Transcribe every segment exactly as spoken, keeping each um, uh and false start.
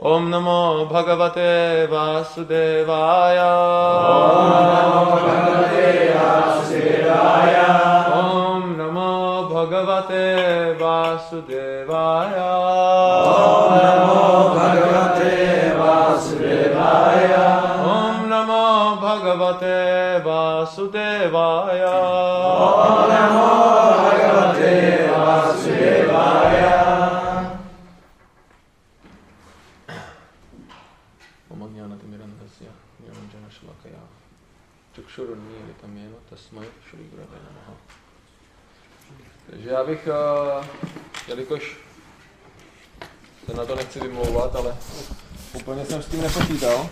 Om namo bhagavate vasudevaya. Om namo bhagavate vasudevaya. Om namo bhagavate vasudevaya. Om namo bhagavate vasudevaya. Om namo bhagavate vasudevaya. Om ajnanatimirandasya nirvanjana shlakaya čakšurunmílitam jena tasmai Shri Gurave namaha. Takže já bych, uh, jelikož se na to nechci vymlouvat, ale úplně jsem s tím nepočítal.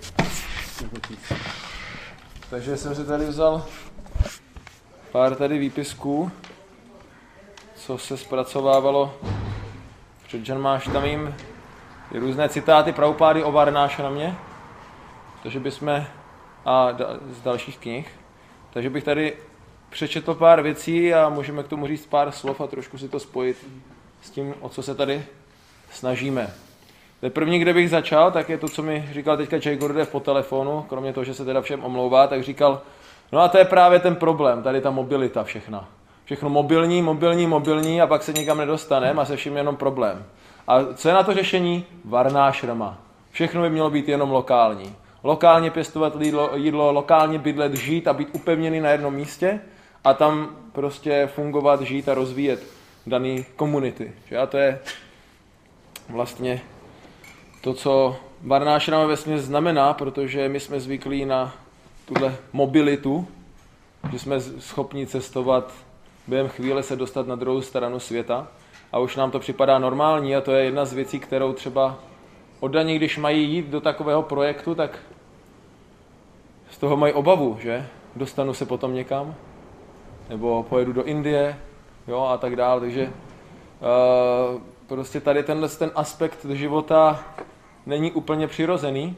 Takže jsem si tady vzal pár tady výpisků, co se zpracovávalo před Janmáštamím, i různé citáty Prabhupády o Varnášramě, takže bychom, a da, z dalších knih, takže bych tady přečetl pár věcí a můžeme k tomu říct pár slov a trošku si to spojit s tím, o co se tady snažíme. To první, kde bych začal, tak je to, co mi říkal teďka Jay Gurudev po telefonu, kromě toho, že se teda všem omlouvá, tak říkal, no a to je právě ten problém, tady ta mobilita všechna. Všechno mobilní, mobilní, mobilní a pak se nikam nedostaneme a se vším jenom problém. A co je na to řešení? Varnášrama. Všechno by mělo být jenom lokální. Lokálně pěstovat jídlo, jídlo, lokálně bydlet, žít a být upevněný na jednom místě a tam prostě fungovat, žít a rozvíjet daný komunity. A to je vlastně to, co Varnášrama vesměs znamená, protože my jsme zvyklí na tuhle mobilitu, že jsme schopni cestovat, během chvíle se dostat na druhou stranu světa a už nám to připadá normální a to je jedna z věcí, kterou třeba oddaní, když mají jít do takového projektu, tak z toho mají obavu, že dostanu se potom někam, nebo pojedu do Indie, jo, a tak dále, takže uh, prostě tady tenhle ten aspekt života není úplně přirozený.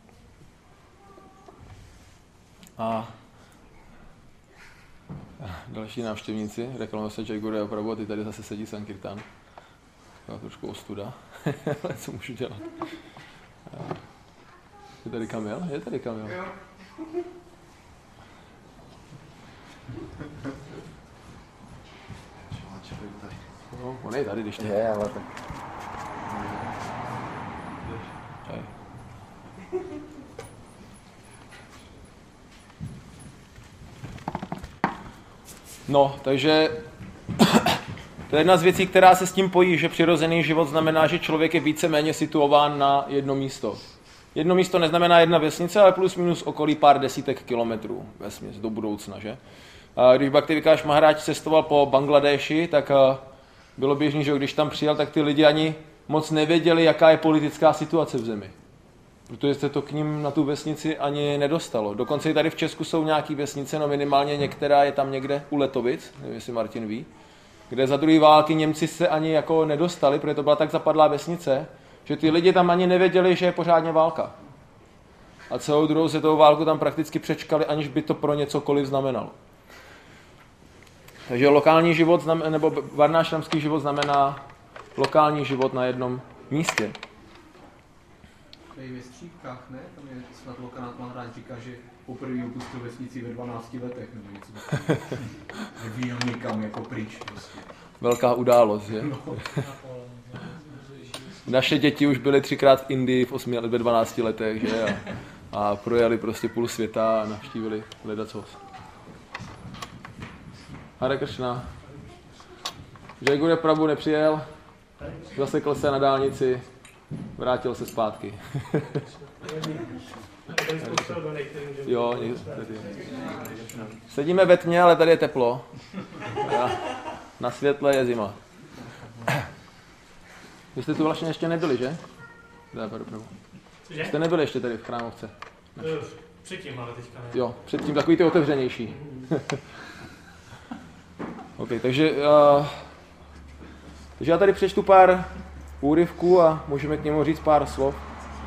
A další návštěvníci, reklamují se Jay Gurudev opravdu a ty tady zase sedí Sankirtan. Já trošku ostuda, ale co můžu dělat? Je tady Kamil? Je tady Kamil. Jo. No, on je tady, když to je, ale tak. Čaj. No, takže to je jedna z věcí, která se s tím pojí, že přirozený život znamená, že člověk je víceméně situován na jedno místo. Jedno místo neznamená jedna vesnice, ale plus minus okolí pár desítek kilometrů vesměs do budoucna, že? A když Bhaktivikáš Maharáč cestoval po Bangladeši, tak bylo běžný, že když tam přijel, tak ty lidi ani moc nevěděli, jaká je politická situace v zemi. Protože se to k ním na tu vesnici ani nedostalo. Dokonce i tady v Česku jsou nějaké vesnice, no minimálně některá je tam někde u Letovic, nevím, jestli Martin ví, kde za druhé války Němci se ani jako nedostali, protože to byla tak zapadlá vesnice, že ty lidi tam ani nevěděli, že je pořádně válka. A celou druhou světovou válku tam prakticky přečkali, aniž by to pro něcokoliv znamenalo. Takže lokální život, znamen, nebo varnášramský život znamená lokální život na jednom místě. Tady ve Střípkách, ne? Tam je snad Lokanath Maharáč říká, že poprvé opustil vesnici ve dvanácti letech, nebo něco takového. Že vyjel někam jako pryč prostě. Velká událost, že? No. Naše děti už byly třikrát v Indii v osmi, ve dvanácti letech, že? A, a projeli prostě půl světa a navštívili ledacos. Hare Krishna. Jay Gurudev Prabhu nepřijel, zasekl se na dálnici, vrátil se zpátky. Jo, tady. Sedíme ve tmě, ale tady je teplo. Na světle je zima. Vy jste tu vlastně ještě nebyli, že? Jste nebyli ještě tady v Chrámovce? Předtím, ale teďka ne. Jo, předtím takový ty otevřenější. OK, takže, uh, takže já tady přečtu pár úryvků a můžeme k němu říct pár slov.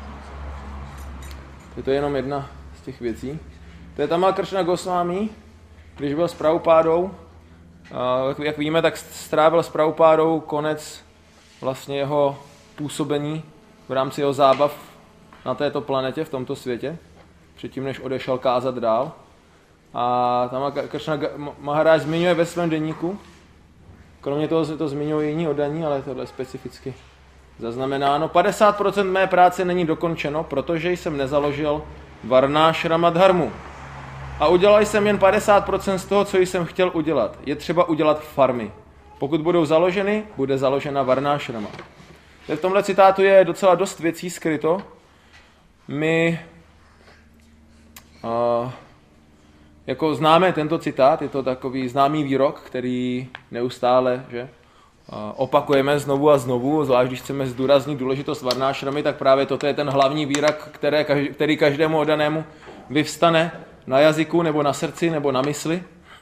Je to jenom jedna z těch věcí. To je Tamal Krishna Goswami, když byl s Prabhupádou. Uh, jak víme, tak strávil s Prabhupádou konec vlastně jeho působení v rámci jeho zábav na této planetě, v tomto světě, předtím, než odešel kázat dál. A tam Krishna Maharaj zmiňuje ve svém deníku, kromě toho se to zmiňují jiní oddaní, ale tohle je specificky zaznamenáno. padesát procent mé práce není dokončeno, protože jsem nezaložil varnášrama dharmu. A udělal jsem jen padesát procent z toho, co jsem chtěl udělat. Je třeba udělat farmy. Pokud budou založeny, bude založena varnášrama. V tomhle citátu je docela dost věcí skryto. My uh, jako známe tento citát, je to takový známý výrok, který neustále že, uh, opakujeme znovu a znovu, zvlášť když chceme zdůraznit důležitost varnášramy, tak právě toto je ten hlavní výrok, které, který každému oddanému vyvstane na jazyku, nebo na srdci, nebo na mysli.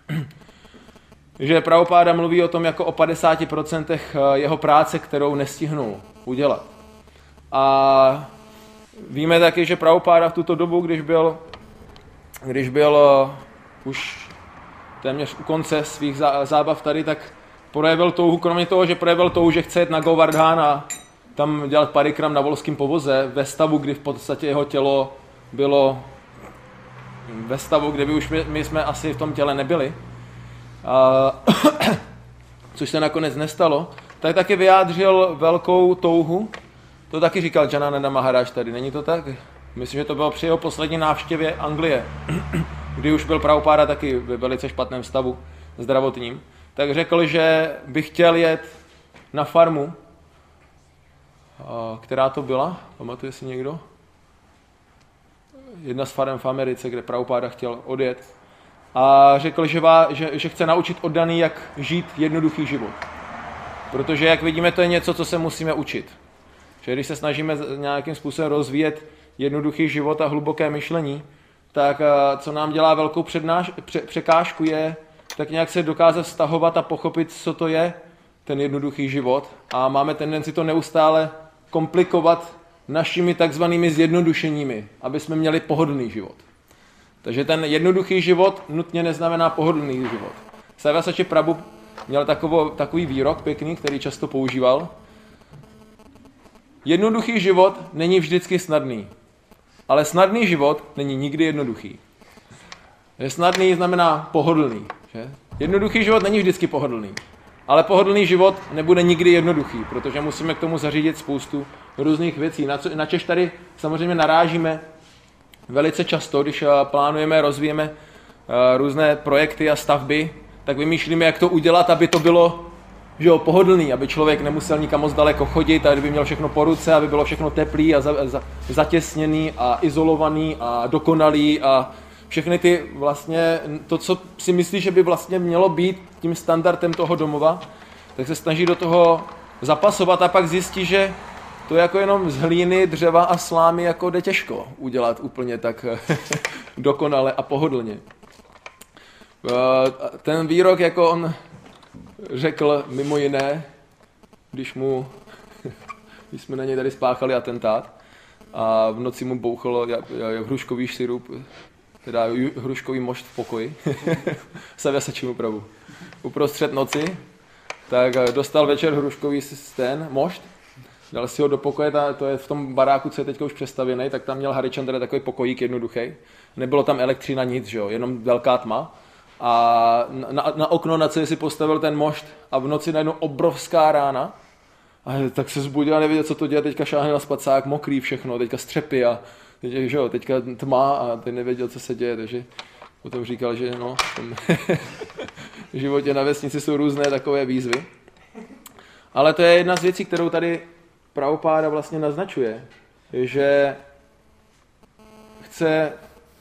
Že Prabhupáda mluví o tom jako o padesáti procentech jeho práce, kterou nestihnul udělat. A víme taky, že Prabhupáda v tuto dobu, když byl, když byl uh, už téměř u konce svých zábav tady, tak projevil touhu, kromě toho, že projevil touhu, že chce jet na Govardhan a tam dělat parikram na volském povoze, ve stavu, kdy v podstatě jeho tělo bylo ve stavu, kde by už my, my jsme asi v tom těle nebyli, a, což se nakonec nestalo, tak taky vyjádřil velkou touhu. To taky říkal Janananda Maharaj tady, není to tak? Myslím, že to bylo při jeho poslední návštěvě Anglie, kdy už byl Prabhupáda taky ve velice špatném stavu zdravotním. Tak řekl, že by chtěl jet na farmu, která to byla, pamatuje si někdo? Jedna z farem v Americe, kde Prabhupáda chtěl odjet. A řekl, že, vá, že, že chce naučit oddaný, jak žít jednoduchý život. Protože, jak vidíme, to je něco, co se musíme učit. Že když se snažíme nějakým způsobem rozvíjet jednoduchý život a hluboké myšlení, tak co nám dělá velkou přednáš, pře, překážku je tak nějak se dokázat vztahovat a pochopit, co to je ten jednoduchý život. A máme tendenci to neustále komplikovat našimi takzvanými zjednodušeními, aby jsme měli pohodlný život. Takže ten jednoduchý život nutně neznamená pohodlný život. Sarvasvati Prabhu měl takovou, takový výrok pěkný, který často používal. Jednoduchý život není vždycky snadný, ale snadný život není nikdy jednoduchý. Že snadný znamená pohodlný. Že? Jednoduchý život není vždycky pohodlný, ale pohodlný život nebude nikdy jednoduchý, protože musíme k tomu zařídit spoustu různých věcí. Na, co, na čež tady samozřejmě narážíme velice často, když plánujeme, rozvíjeme různé projekty a stavby, tak vymýšlíme, jak to udělat, aby to bylo že jo, pohodlný, aby člověk nemusel nikam moc daleko chodit, aby měl všechno po ruce, aby bylo všechno teplý a za, za, zatěsněný a izolovaný a dokonalý a všechny ty vlastně, to, co si myslí, že by vlastně mělo být tím standardem toho domova, tak se snaží do toho zapasovat a pak zjistí, že to je jako jenom z hlíny, dřeva a slámy jako jde těžko udělat úplně tak dokonale a pohodlně. Ten výrok, jako on řekl mimo jiné, když mu, když jsme na něj tady spáchali atentát a v noci mu bouchlo hruškový sirup, teda hruškový mošt v pokoji, Sarvasvati Prabhu. Uprostřed noci, tak dostal večer hruškový ten mošt, dal si ho do pokoje, to je v tom baráku, co je teďka už přestavěný, tak tam měl Harichandra takový pokojík jednoduchý. Nebylo tam elektřina, nic, že jo, jenom velká tma. A na, na okno, na co si postavil ten mošt a v noci najednou obrovská rána. A tak se zbudil a nevěděl, co to dělá, teďka šáhne na spacák, mokrý všechno, teďka střepy a teď, že jo, teďka tma a teď nevěděl, co se děje, takže potom říkal, že no, v životě na vesnici jsou různé takové výzvy. Ale to je jedna z věcí, kterou tady Prabhupáda vlastně naznačuje, že chce,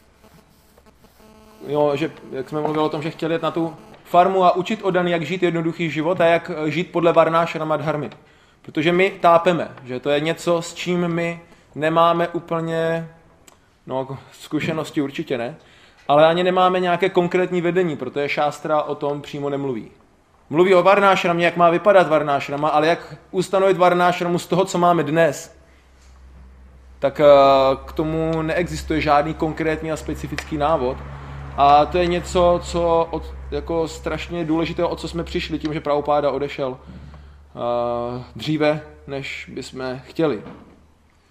jo, že, jak jsme mluvili o tom, že chtěl jet na tu farmu a učit oddaný, jak žít jednoduchý život a jak žít podle varnášrama dharmy. Protože my tápeme, že to je něco, s čím my nemáme úplně, no zkušenosti určitě ne, ale ani nemáme nějaké konkrétní vedení, protože šástra o tom přímo nemluví. Mluví o varnášramě, jak má vypadat varnášrama, ale jak ustanovit varnášramu z toho, co máme dnes, tak k tomu neexistuje žádný konkrétní a specifický návod. A to je něco, co od, jako strašně důležitého, o co jsme přišli, tím, že Prabhupáda odešel uh, dříve, než bychom chtěli.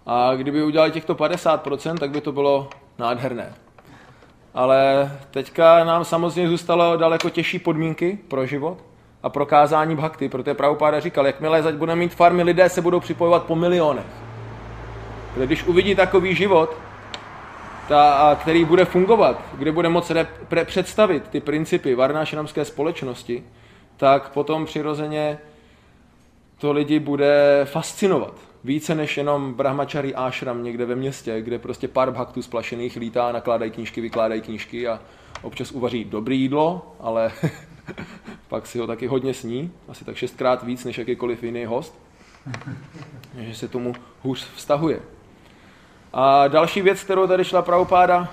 A kdyby udělali těchto padesát procent, tak by to bylo nádherné. Ale teďka nám samozřejmě zůstalo daleko těžší podmínky pro život a pro kázání bhakti, protože Prabhupáda říkal, jakmile zať budeme mít farmy, lidé se budou připojovat po milionech. Protože když uvidí takový život, ta, který bude fungovat, kde bude moct repre- představit ty principy varnášramské společnosti, tak potom přirozeně to lidi bude fascinovat. Více než jenom brahmachari ashram někde ve městě, kde prostě pár bhaktů splašených lítá, nakládají knížky, vykládají knížky a občas uvaří dobré jídlo, ale pak si ho taky hodně sní, asi tak šestkrát víc než jakýkoliv jiný host, že se tomu hůř vztahuje. A další věc, kterou tady šla Prabhupáda,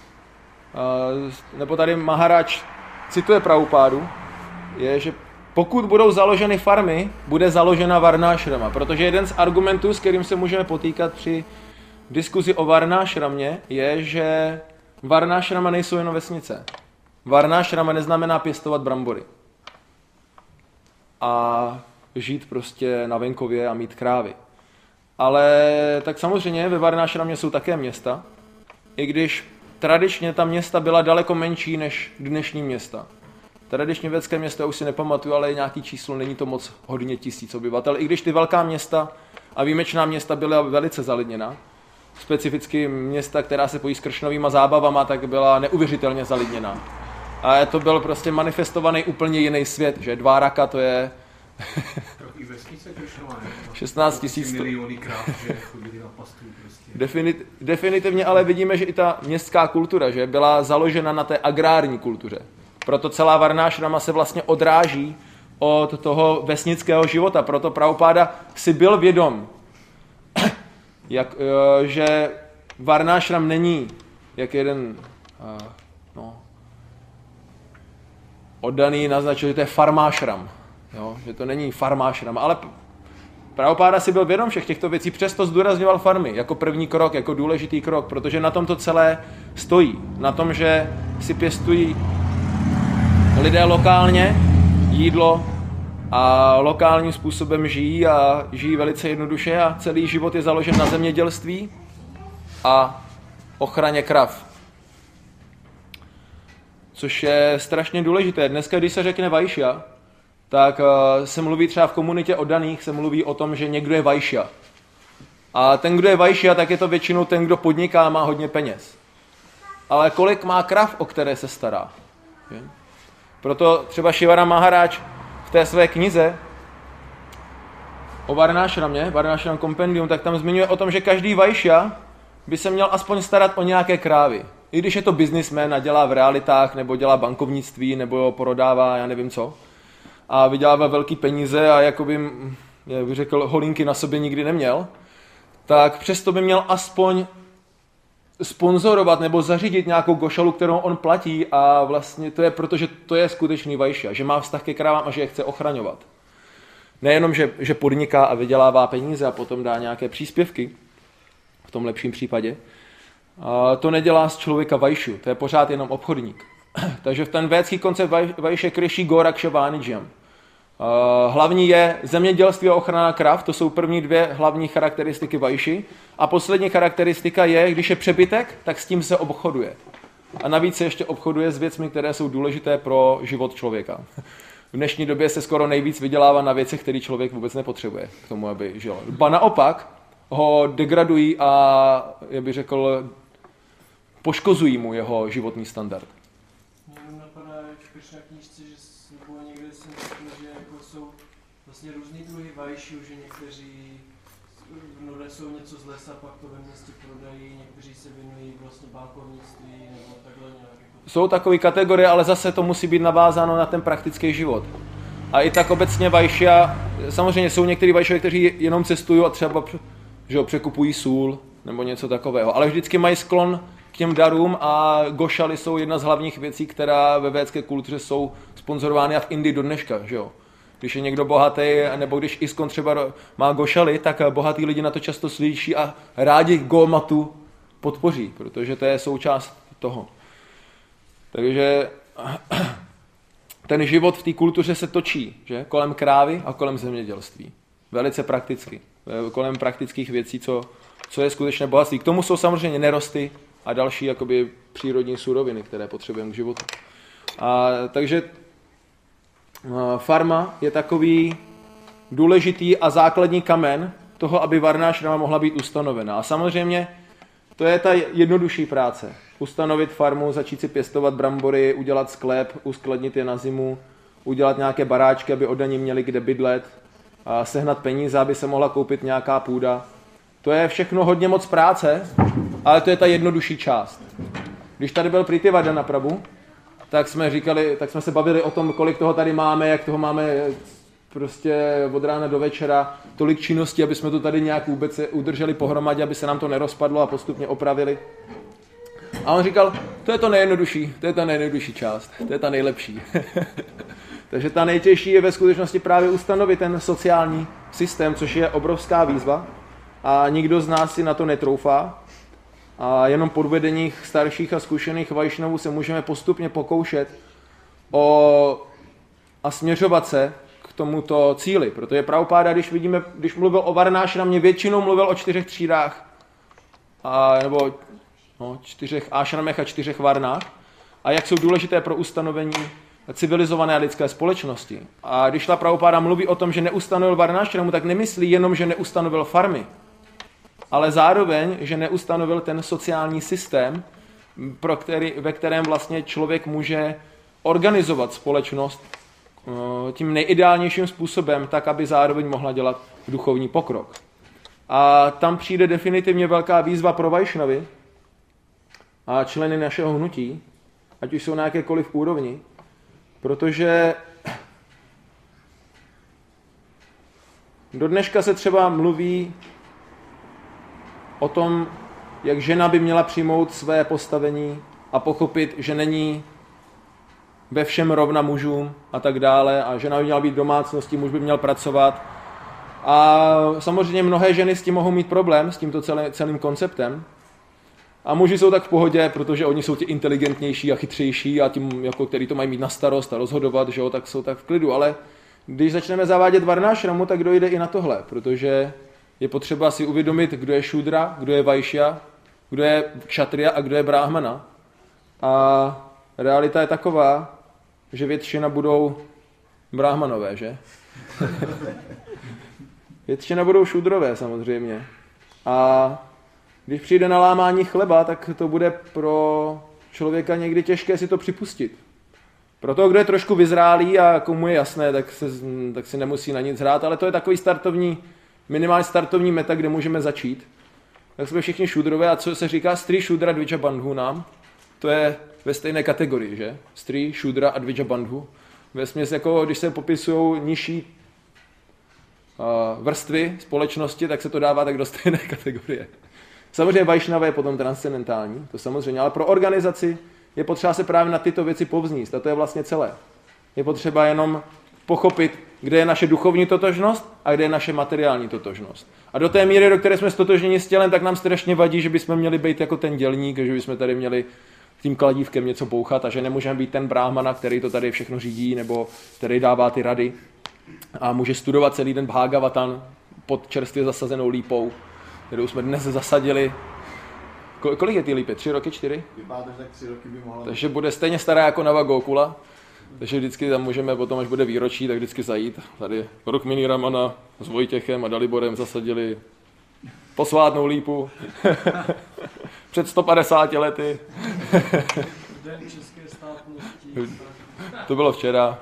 nebo tady Maharaj cituje Prabhupádu, je, že pokud budou založeny farmy, bude založena varnášrama, protože jeden z argumentů, s kterým se můžeme potýkat při diskuzi o varnášramě, je, že varnášrama nejsou jenom vesnice. Varnášrama neznamená pěstovat brambory. A žít prostě na venkově a mít krávy. Ale tak samozřejmě ve varnášramě jsou také města, i když tradičně ta města byla daleko menší než dnešní města. Tradičně vědecké město, já už si nepamatuju, ale nějaký číslo, není to moc hodně tisíc obyvatel. I když ty velká města a výjimečná města byla velice zalidněna, specificky města, která se pojí s kršnovýma zábavama, tak byla neuvěřitelně zalidněná. A to byl prostě manifestovaný úplně jiný svět, že Dváraka to je šestnáct tisíc. Miliony kráv, že chodili na pastu prostě. Definit, definitivně ale vidíme, že i ta městská kultura, že byla založena na té agrární kultuře. Proto celá varnášrama se vlastně odráží od toho vesnického života. Proto Prabhupáda si byl vědom, jak, že varnášram není jak jeden no, oddaný naznačil, že to je farmášram. Jo? Že to není farmášram, ale Prabhupáda si byl vědom všech těchto věcí, přesto zdůrazňoval farmy jako první krok, jako důležitý krok, protože na tom to celé stojí. Na tom, že si pěstují lidé lokálně jídlo a lokálním způsobem žijí a žijí velice jednoduše a celý život je založen na zemědělství a ochraně krav. Což je strašně důležité. Dneska, když se řekne vajšia, tak se mluví třeba v komunitě oddaných, se mluví o tom, že někdo je vajšia. A ten, kdo je vajšia, tak je to většinou ten, kdo podniká a má hodně peněz. Ale kolik má krav, o které se stará? Je? Proto třeba Shivara Maharaj v té své knize o varnášramě, Varnášram Compendium, tak tam zmiňuje o tom, že každý vajšia by se měl aspoň starat o nějaké krávy. I když je to businessman a dělá v realitách, nebo dělá bankovnictví, nebo prodává, já nevím co. A vydělává velký peníze a jakoby, jak bych řekl, holinky na sobě nikdy neměl, tak přesto by měl aspoň sponzorovat nebo zařídit nějakou gošalu, kterou on platí a vlastně to je proto, že to je skutečný vajšia, že má vztah ke krávám a že je chce ochraňovat. Nejenom, že, že podniká a vydělává peníze a potom dá nějaké příspěvky, v tom lepším případě, a to nedělá z člověka vajšu, to je pořád jenom obchodník. Takže v ten védský koncept vajše kriší goraksha vánidžam. Hlavní je zemědělství a ochrana krav, to jsou první dvě hlavní charakteristiky vajši. A poslední charakteristika je, když je přebytek, tak s tím se obchoduje. A navíc se ještě obchoduje s věcmi, které jsou důležité pro život člověka. V dnešní době se skoro nejvíc vydělává na věcech, které člověk vůbec nepotřebuje k tomu, aby žil. Ba naopak ho degradují a, jak bych řekl, poškozují mu jeho životní standard. Mě napadá, jak v na knížce, že nebo někde jsem řekl, že jako jsou vlastně různý druhy vajšů, že někteří nesou něco z lesa, pak to ve městě prodají, někteří se věnují vlastně bankovnictví nebo takhle nějak. Jako... Jsou takové kategorie, ale zase to musí být navázáno na ten praktický život. A i tak obecně vajšia, samozřejmě jsou některý vajšové, kteří jenom cestují a třeba že jo, překupují sůl nebo něco takového, ale vždycky mají sklon k těm darům a gošaly jsou jedna z hlavních věcí, která ve védské kultuře jsou sponzorovány a v Indii do dneška, že jo. Když je někdo bohatý, nebo když ISKCON třeba má gošaly, tak bohatý lidi na to často slyší a rádi gomatu podpoří, protože to je součást toho. Takže ten život v té kultuře se točí, že? Kolem krávy a kolem zemědělství. Velice prakticky. Kolem praktických věcí, co co je skutečné bohatství. K tomu jsou samozřejmě nerosty a další jakoby přírodní suroviny, které potřebujeme k životu. A, takže a, farma je takový důležitý a základní kamen toho, aby varnášrama mohla být ustanovena. A samozřejmě to je ta jednodušší práce. Ustanovit farmu, začít si pěstovat brambory, udělat sklep, uskladnit je na zimu, udělat nějaké baráčky, aby oddaní měli kde bydlet, a sehnat peníze, aby se mohla koupit nějaká půda. To je všechno hodně moc práce, ale to je ta jednodušší část. Když tady byl Prithivardhana na Prabhu, tak jsme říkali, tak jsme se bavili o tom, kolik toho tady máme, jak toho máme prostě od rána do večera, tolik činností, aby jsme to tady nějak vůbec udrželi pohromadě, aby se nám to nerozpadlo a postupně opravili. A on říkal, to je to nejjednodušší, to je ta nejjednodušší část, to je ta nejlepší. Takže ta nejtěžší je ve skutečnosti právě ustanovit ten sociální systém, což je obrovská výzva a nikdo z nás si na to netroufá. A jenom pod vedením starších a zkušených vajšnavů se můžeme postupně pokoušet o, a směřovat se k tomuto cíli. Protože Prabhupáda, když vidíme, když mluvil o varnášramě, většinou mluvil o čtyřech třídách, a, nebo no, čtyřech ášramech a čtyřech varnách, a jak jsou důležité pro ustanovení civilizované lidské společnosti. A když ta Prabhupáda mluví o tom, že neustanovil varnášramu, tak nemyslí jenom, že neustanovil farmy, ale zároveň, že neustanovil ten sociální systém, pro který, ve kterém vlastně člověk může organizovat společnost tím nejideálnějším způsobem, tak, aby zároveň mohla dělat duchovní pokrok. A tam přijde definitivně velká výzva pro vajšnavy a členy našeho hnutí, ať už jsou na jakékoliv úrovni, protože do dneška se třeba mluví o tom, jak žena by měla přijmout své postavení a pochopit, že není ve všem rovna mužům a tak dále a žena by měla být v domácnosti, muž by měl pracovat. A samozřejmě mnohé ženy s tím mohou mít problém, s tímto celý, celým konceptem. A muži jsou tak v pohodě, protože oni jsou ti inteligentnější a chytřejší a tím, jako, který to mají mít na starost a rozhodovat, že jo, tak jsou tak v klidu. Ale když začneme zavádět varnášramu, tak dojde i na tohle, protože je potřeba si uvědomit, kdo je šudra, kdo je vajšia, kdo je kšatriya a kdo je bráhmana. A realita je taková, že většina budou bráhmanové, že? Většina budou šudrové samozřejmě. A když přijde na lámání chleba, tak to bude pro člověka někdy těžké si to připustit. Pro toho, kdo je trošku vyzrálý a komu je jasné, tak, se, tak si nemusí na nic hrát, ale to je takový startovní, minimální startovní meta, kde můžeme začít. Tak jsme všichni šudrové a co se říká Stri, Šudra, Dvija Bandhu nám, to je ve stejné kategorii, že? Stri, Šudra a Dvija Bandhu. Vesměs jako když se popisují nižší uh, vrstvy společnosti, tak se to dává tak do stejné kategorie. Samozřejmě Vajšnava je potom transcendentální, to samozřejmě, ale pro organizaci je potřeba se právě na tyto věci povzníst a to je vlastně celé. Je potřeba jenom pochopit, kde je naše duchovní totožnost a kde je naše materiální totožnost. A do té míry, do které jsme stotožněni s tělem, tak nám strašně vadí, že bychom měli být jako ten dělník, že bychom tady měli tím kladívkem něco bouchat a že nemůžeme být ten bráhmana, který to tady všechno řídí nebo který dává ty rady a může studovat celý den Bhagavatam pod čerstvě zasazenou lípou, kterou jsme dnes zasadili. Kolik je ty lípy? Tři roky, čtyři? Vypadá to, že tak tři roky by mohla. Takže bude stejně stará jako Nava Gokula. Takže vždycky tam můžeme potom, až bude výročí, tak vždycky zajít. Tady Rukmini Ramana s Vojtěchem a Daliborem zasadili posvátnou lípu před sto padesáti lety. Den české státnosti. To bylo včera.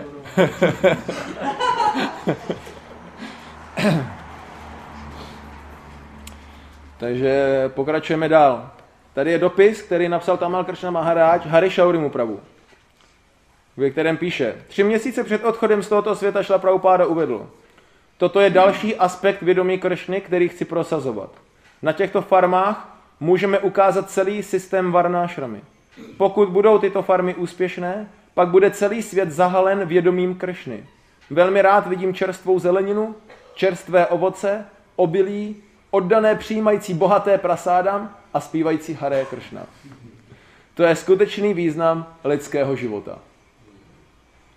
Takže pokračujeme dál. Tady je dopis, který napsal Tamal Krishna Maharaj Hari Shaurimu Prabhu, ve kterém píše: Tři měsíce před odchodem z tohoto světa Šla Prabhupáda uvedl: Toto je další aspekt vědomí Kršny, který chci prosazovat. Na těchto farmách můžeme ukázat celý systém varnášramy. Pokud budou tyto farmy úspěšné, pak bude celý svět zahalen vědomím Kršny. Velmi rád vidím čerstvou zeleninu, čerstvé ovoce, obilí, oddané přijímající bohaté prasádam a zpívající Hare Kršna. To je skutečný význam lidského života.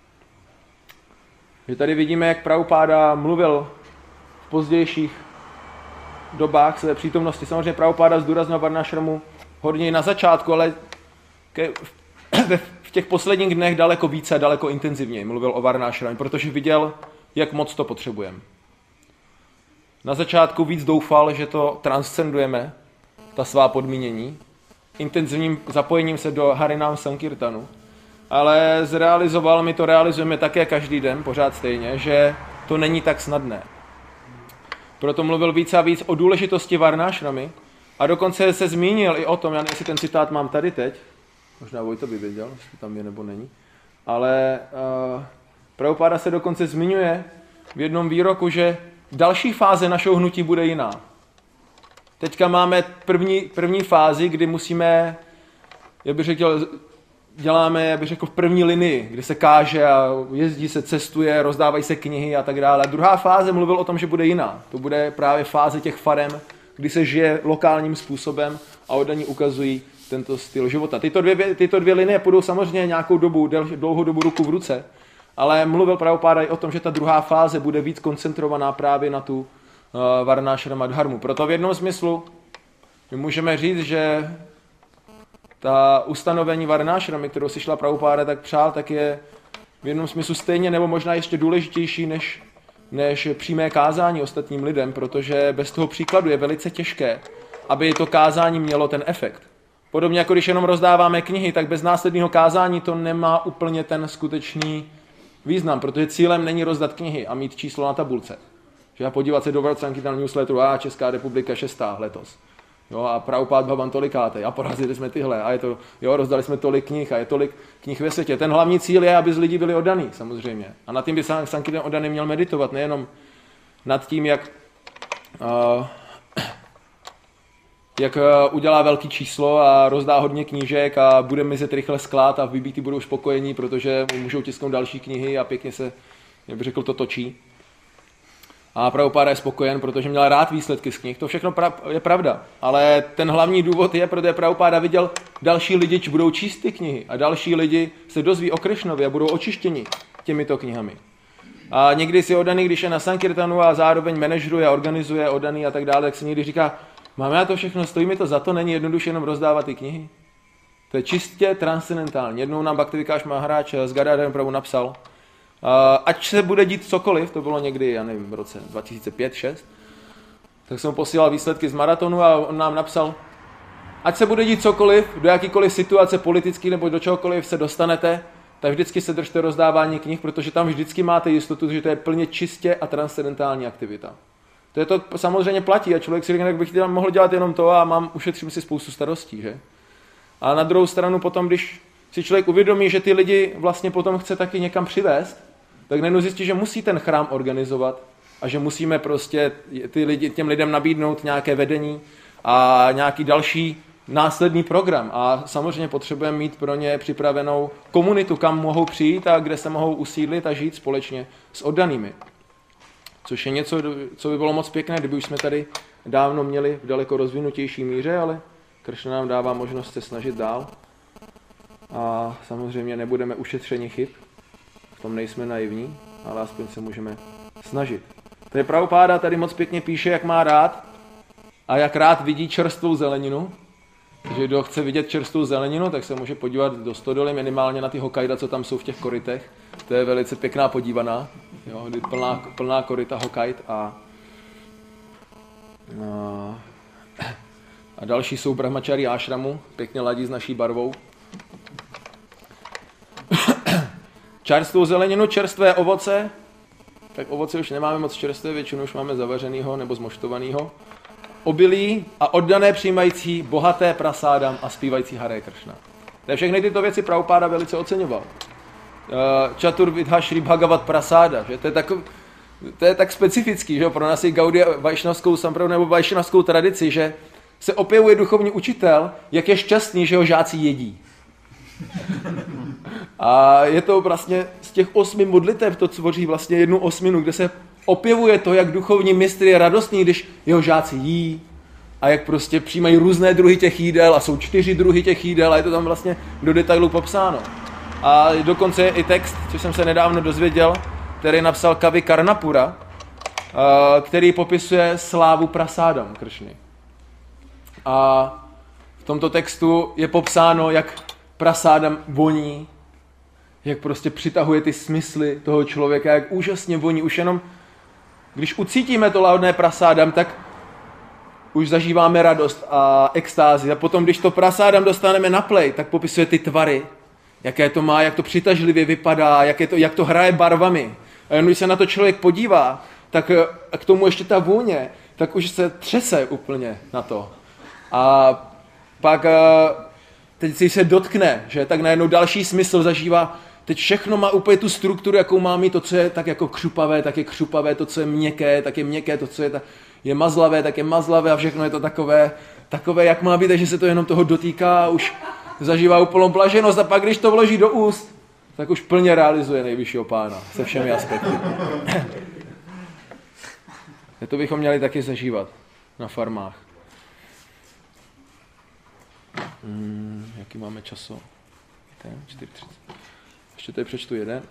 Že tady vidíme, jak Prabhupáda mluvil v pozdějších dobách své přítomnosti. Samozřejmě Prabhupáda zdůraznil varnášramu hodně na začátku, ale ke, v těch posledních dnech daleko více a daleko intenzivněji mluvil o varnášramě, protože viděl, jak moc to potřebujeme. Na začátku víc doufal, že to transcendujeme, ta svá podmínění, intenzivním zapojením se do Harinám Sankirtanu, ale zrealizoval, my to realizujeme také každý den, pořád stejně, že to není tak snadné. Proto mluvil více a víc o důležitosti varnášramy a dokonce se zmínil i o tom, já nevím, jestli ten citát mám tady teď, možná Vojta by věděl, jestli tam je nebo není, ale uh, Prabhupáda se dokonce zmiňuje v jednom výroku, že další fáze našeho hnutí bude jiná. Teďka máme první, první fázi, kdy musíme, já bych řekl, děláme, já bych řekl, v první linii, kdy se káže a jezdí se, cestuje, rozdávají se knihy a tak dále. A druhá fáze mluvil o tom, že bude jiná. To bude právě fáze těch farem, kdy se žije lokálním způsobem a oddaní ukazují tento styl života. Tyto dvě, tyto dvě linie půjdou samozřejmě nějakou dobu, dlouhou dobu ruku v ruce, ale mluvil Prabhupáda i o tom, že ta druhá fáze bude víc koncentrovaná právě na tu uh, varnášrama dharmu. Proto v jednom smyslu my můžeme říct, že ta ustanovení varnášramy, kterou si šla Prabhupáda tak přál, tak je v jednom smyslu stejně nebo možná ještě důležitější než, než přímé kázání ostatním lidem, protože bez toho příkladu je velice těžké, aby to kázání mělo ten efekt. Podobně jako když jenom rozdáváme knihy, tak bez následného kázání to nemá úplně ten skutečný význam, protože cílem není rozdat knihy a mít číslo na tabulce. Že a podívat se do World Sankirtan newsletteru, a Česká republika šestá letos. Jo, a Prabhupád Bhavan tolikátej a porazili jsme tyhle a je to, jo, rozdali jsme tolik knih a je tolik knih ve světě. Ten hlavní cíl je, aby z lidí byli oddaný, samozřejmě. A nad tím by Sankirtan oddaný měl meditovat, nejenom nad tím, jak, uh, jak uh, udělá velký číslo a rozdá hodně knížek a bude mizet rychle sklad a vybíti budou spokojení, protože můžou tisknout další knihy a pěkně se, jak bych řekl, to točí. A Prabhupáda je spokojen, protože měl rád výsledky z knih. To všechno je pravda. Ale ten hlavní důvod je, protože Prabhupáda viděl, další lidi budou číst ty knihy a další lidi se dozví o Krišnovi a budou očištěni těmito knihami. A někdy si oddaný, když je na Sankirtanu a zároveň manažeruje a organizuje oddaný a tak dále, tak si někdy říká, máme na to všechno, stojí mi to za to, není jednoduše jenom rozdávat ty knihy. To je čistě transcendentální. Jednou nám Bhaktivikáš Maharaj s Gadadharem Prabhu napsal, Uh, ať se bude dít cokoliv, to bylo někdy, já nevím, v roce dva tisíce pět šest, tak jsem posílal výsledky z maratonu a on nám napsal, ať se bude dít cokoliv, do jakýkoliv situace politický nebo do čehokoliv se dostanete, tak vždycky se držte rozdávání knih, protože tam vždycky máte jistotu, že to je plně čistě a transcendentální aktivita. To je to samozřejmě platí a člověk si říká, jak bych mohl dělat jenom to a mám, ušetřím si spoustu starostí, že? A na druhou stranu potom, když si člověk uvědomí, že ty lidi vlastně potom chce taky někam přivést, tak najednou zjistí, že musí ten chrám organizovat a že musíme prostě ty lidi, těm lidem nabídnout nějaké vedení a nějaký další následný program. A samozřejmě potřebujeme mít pro ně připravenou komunitu, kam mohou přijít a kde se mohou usídlit a žít společně s oddanými. Což je něco, co by bylo moc pěkné, kdyby už jsme tady dávno měli v daleko rozvinutější míře, ale Kršna nám dává možnost se snažit dál. A samozřejmě nebudeme ušetřeni chyb, v tom nejsme naivní, ale aspoň se můžeme snažit. Tady Prabhupáda tady moc pěkně píše, jak má rád a jak rád vidí čerstvou zeleninu. Takže kdo chce vidět čerstvou zeleninu, tak se může podívat do stodoly, minimálně na ty Hokkaida, co tam jsou v těch korytech. To je velice pěkná podívaná, jo, plná, plná koryta Hokkaid a, a, a další jsou brahmachari ashramu, pěkně ladí s naší barvou. Čerstvou zeleninu, čerstvé ovoce, tak ovoce už nemáme moc čerstvé, většinou už máme zavařenýho nebo zmoštovanýho. Obilí a oddané přijímající bohaté prasádam a zpívající Hare Kršna. To je všechny tyto věci Prabhupáda velice oceňoval. Čaturvidha Šri Bhagavat prasáda, že to je tak, to je tak specifický, že pro nás je Gaudiya vajšnavskou sampravu nebo vajšnavskou tradici, že se opěvuje duchovní učitel, jak je šťastný, že ho žáci jedí. A je to vlastně z těch osmi modlitev, to tvoří vlastně jednu osminu, kde se opěvuje to, jak duchovní mistr je radostný, když jeho žáci jí a jak prostě přijímají různé druhy těch jídel a jsou čtyři druhy těch jídel a je to tam vlastně do detailu popsáno. A dokonce je i text, co jsem se nedávno dozvěděl, který napsal Kavi Karnapura, který popisuje slávu prasádam Kršny. A v tomto textu je popsáno, jak prasádam voní, jak prostě přitahuje ty smysly toho člověka, jak úžasně voní. Už jenom, když ucítíme to lahodné prasádam, tak už zažíváme radost a extázi. A potom, když to prasádam dostaneme na play, tak popisuje ty tvary, jaké to má, jak to přitažlivě vypadá, jak, je to, jak to hraje barvami. A jen když se na to člověk podívá, tak k tomu ještě ta vůně, tak už se třese úplně na to. A pak teď si se dotkne, že tak najednou další smysl zažívá. Teď všechno má úplně tu strukturu, jakou má mít, to, co je tak jako křupavé, tak je křupavé, to, co je měkké, tak je měkké, to, co je, ta, je mazlavé, tak je mazlavé a všechno je to takové, takové, jak má být, takže se to jenom toho dotýká a už zažívá úplnou blaženost a pak, když to vloží do úst, tak už plně realizuje nejvyššího pána se všemi aspekty. To bychom měli taky zažívat na farmách. Hmm, jaký máme času? čtyři třicet. Ještě tady přečtu jeden.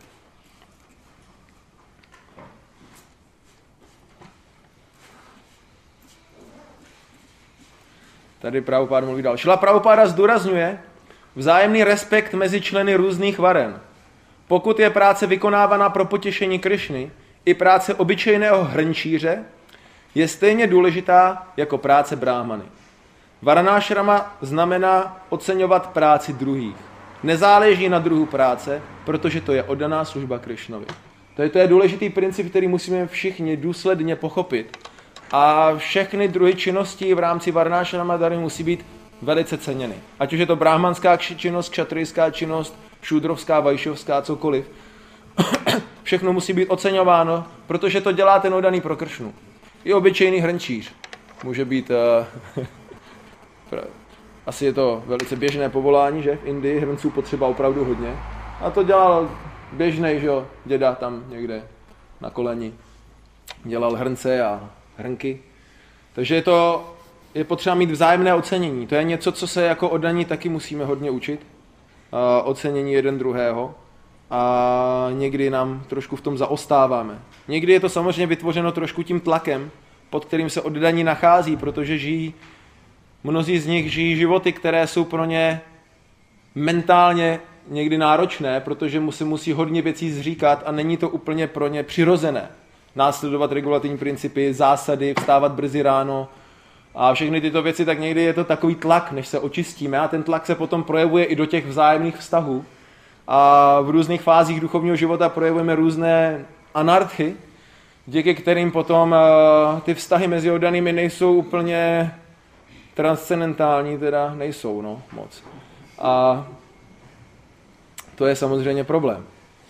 Tady Prabhupáda mluví dál. Šrila Prabhupáda zdůrazňuje vzájemný respekt mezi členy různých varen. Pokud je práce vykonávaná pro potěšení Krišny, i práce obyčejného hrnčíře je stejně důležitá jako práce bráhmany. Varnášrama znamená oceňovat práci druhých. Nezáleží na druhu práce, protože to je oddaná služba Krišnovi. To je, to je důležitý princip, který musíme všichni důsledně pochopit. A všechny druhy činností v rámci varnášrama tady musí být velice ceněny. Ať už je to brahmanská činnost, kšatrijská činnost, šúdrovská, vajšovská, cokoliv. Všechno musí být oceňováno, protože to dělá ten oddaný pro Kršnu. I obyčejný hrnčíř může být... Uh, asi je to velice běžné povolání, že v Indii hrnců potřeba opravdu hodně. A to dělal běžnej, že jo, děda tam někde na koleni. Dělal hrnce a hrnky. Takže je to je potřeba mít vzájemné ocenění. To je něco, co se jako oddaní taky musíme hodně učit. Uh, ocenění jeden druhého. A někdy nám trošku v tom zaostáváme. Někdy je to samozřejmě vytvořeno trošku tím tlakem, pod kterým se oddaní nachází, protože žijí, mnozí z nich žijí životy, které jsou pro ně mentálně někdy náročné, protože mu se musí hodně věcí zříkat a není to úplně pro ně přirozené. Následovat regulativní principy, zásady, vstávat brzy ráno a všechny tyto věci, tak někdy je to takový tlak, než se očistíme a ten tlak se potom projevuje i do těch vzájemných vztahů. A v různých fázích duchovního života projevujeme různé anarchy, díky kterým potom uh, ty vztahy mezi oddanými nejsou úplně transcendentální, teda nejsou, no, moc. A to je samozřejmě problém.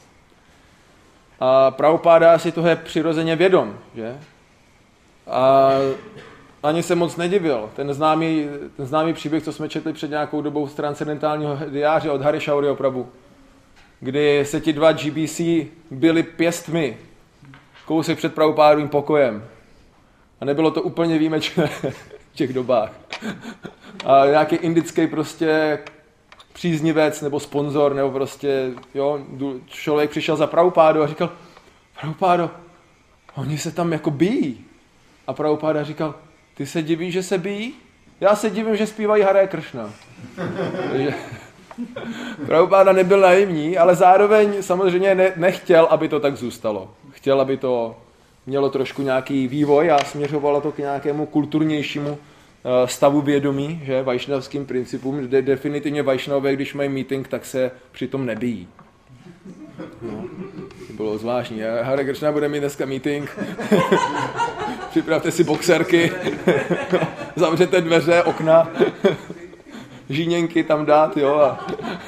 A Prabhupáda si toho je přirozeně vědom, že? A ani se moc nedivil. Ten známý, ten známý příběh, co jsme četli před nějakou dobou z transcendentálního diáře od Harishaurya Prabhu, kdy se ti dva G B C byli pěstmi kousek před Prabhupádovým pokojem. A nebylo to úplně výjimečné v těch dobách. A nějaký indický prostě příznivec nebo sponzor, nebo prostě, jo, člověk přišel za Prabhupádu a říkal, Prabhupádo, oni se tam jako bijí. A Prabhupáda říkal, ty se divíš, že se bijí? Já se divím, že zpívají Hare Kršna. Takže Prabhupáda nebyl naivní, ale zároveň samozřejmě ne, nechtěl, aby to tak zůstalo. Chtěl, aby to mělo trošku nějaký vývoj a směřovalo to k nějakému kulturnějšímu stavu vědomí, že vajšnavským principům, kde definitivně vajšnavové, když mají meeting, tak se přitom nebijí. No, to bylo zvláštní. Hare Kršna bude mít dneska meeting. Připravte si boxerky, zavřete dveře, okna, žíněnky tam dát, jo. A...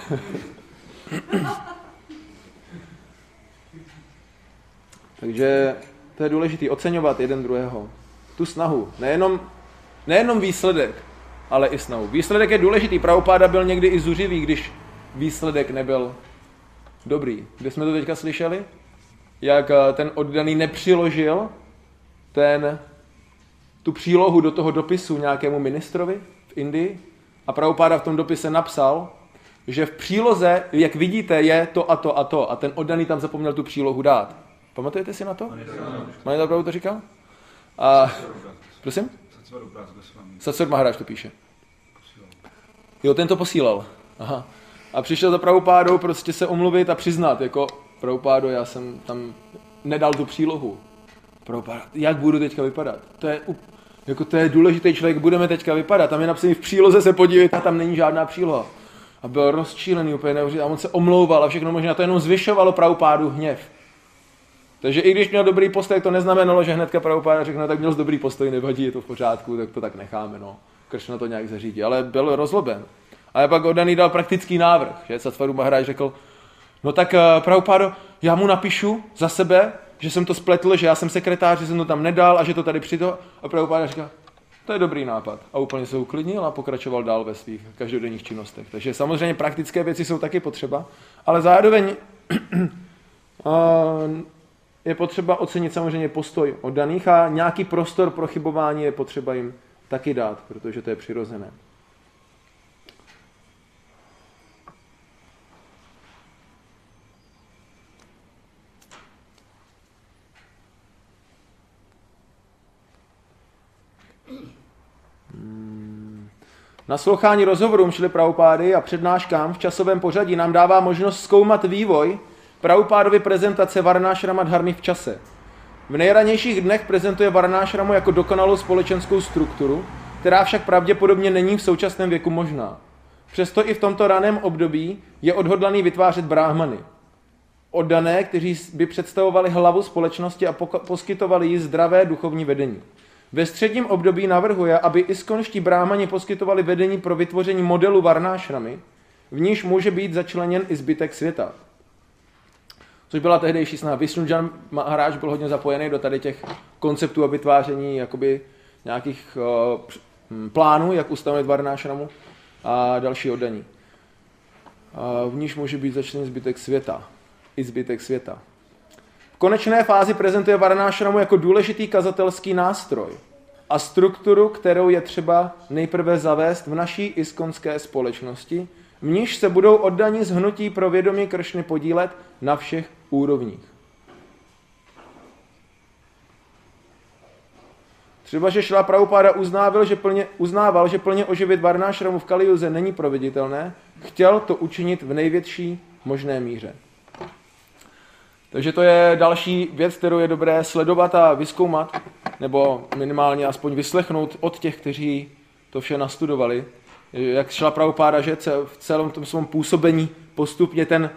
Takže to je důležité, oceňovat jeden druhého. Tu snahu, nejenom Nejenom výsledek, ale i snahu. Výsledek je důležitý. Prabhupáda byl někdy i zuřivý, když výsledek nebyl dobrý. Kde jsme to teďka slyšeli? Jak ten oddaný nepřiložil ten, tu přílohu do toho dopisu nějakému ministrovi v Indii. A Prabhupáda v tom dopise napsal, že v příloze, jak vidíte, je to a to a to. A ten oddaný tam zapomněl tu přílohu dát. Pamatujete si na to? Manita Prabhu to říkal? A, prosím? Satsvar Maharaj to píše. Jo, ten to posílal. Aha. A přišel za Prabhupádou prostě se omluvit a přiznat, jako Prabhupádo, já jsem tam nedal tu přílohu. Prabhupáda, jak budu teďka vypadat? To je, jako to je důležitý člověk, budeme teďka vypadat. Tam je napsaný v příloze, se podívejte, a tam není žádná příloha. A byl rozčílený úplně neuvěřitelný. A on se omlouval a všechno možná to jenom zvyšovalo Prabhupádu hněv. Takže i když měl dobrý postoj, to neznamenalo, že hnedka Prabhupáda řekne, no, tak měl dobrý postoj, nevadí, je to v pořádku, tak to tak necháme, no. Kršna to nějak zařídí, ale byl rozloben. A pak oddaný dal praktický návrh, že Satsvaru Maharaj řekl, no tak Prabhupádo, já mu napíšu za sebe, že jsem to spletl, že já jsem sekretář, že jsem to tam nedal a že to tady přito. A Prabhupáda říká, to je dobrý nápad. A úplně se uklidnil a pokračoval dál ve svých každodenních činnostech. Takže samozřejmě praktické věci jsou taky potřeba, ale zároveň je potřeba ocenit samozřejmě postoj oddaných a nějaký prostor pro chybování je potřeba jim taky dát, protože to je přirozené. Naslouchání rozhovorům šli Prabhupády a přednáškám v časovém pořadí nám dává možnost zkoumat vývoj Prabhupádovy prezentace Varnášrama dharmy v čase. V nejranějších dnech prezentuje Varnášramu jako dokonalou společenskou strukturu, která však pravděpodobně není v současném věku možná. Přesto i v tomto raném období je odhodlaný vytvářet bráhmany. Oddané, kteří by představovali hlavu společnosti a poskytovali jí zdravé duchovní vedení. Ve středním období navrhuje, aby iskonští bráhmani poskytovali vedení pro vytvoření modelu Varnášramy, v níž může být začleněn i zbytek světa. Což byla tehdejší snaha. Vishnujan Maharaj byl hodně zapojený do tady těch konceptů a vytváření jakoby nějakých uh, plánů, jak ustanovit Varnášramu a další oddaní. Uh, v níž může být začleněn zbytek světa. I zbytek světa. V konečné fázi prezentuje Varnášramu jako důležitý kazatelský nástroj a strukturu, kterou je třeba nejprve zavést v naší iskonské společnosti, v níž se budou oddaní z hnutí pro vědomí Kršny podílet na všech úrovních. Třeba, že Šrila Prabhupáda uznával, že plně, uznával, že plně oživit Varnášramu v Kalijuze není proveditelné, chtěl to učinit v největší možné míře. Takže to je další věc, kterou je dobré sledovat a vyzkoumat, nebo minimálně aspoň vyslechnout od těch, kteří to vše nastudovali. Jak Šrila Prabhupáda, že v celém tom svém působení postupně ten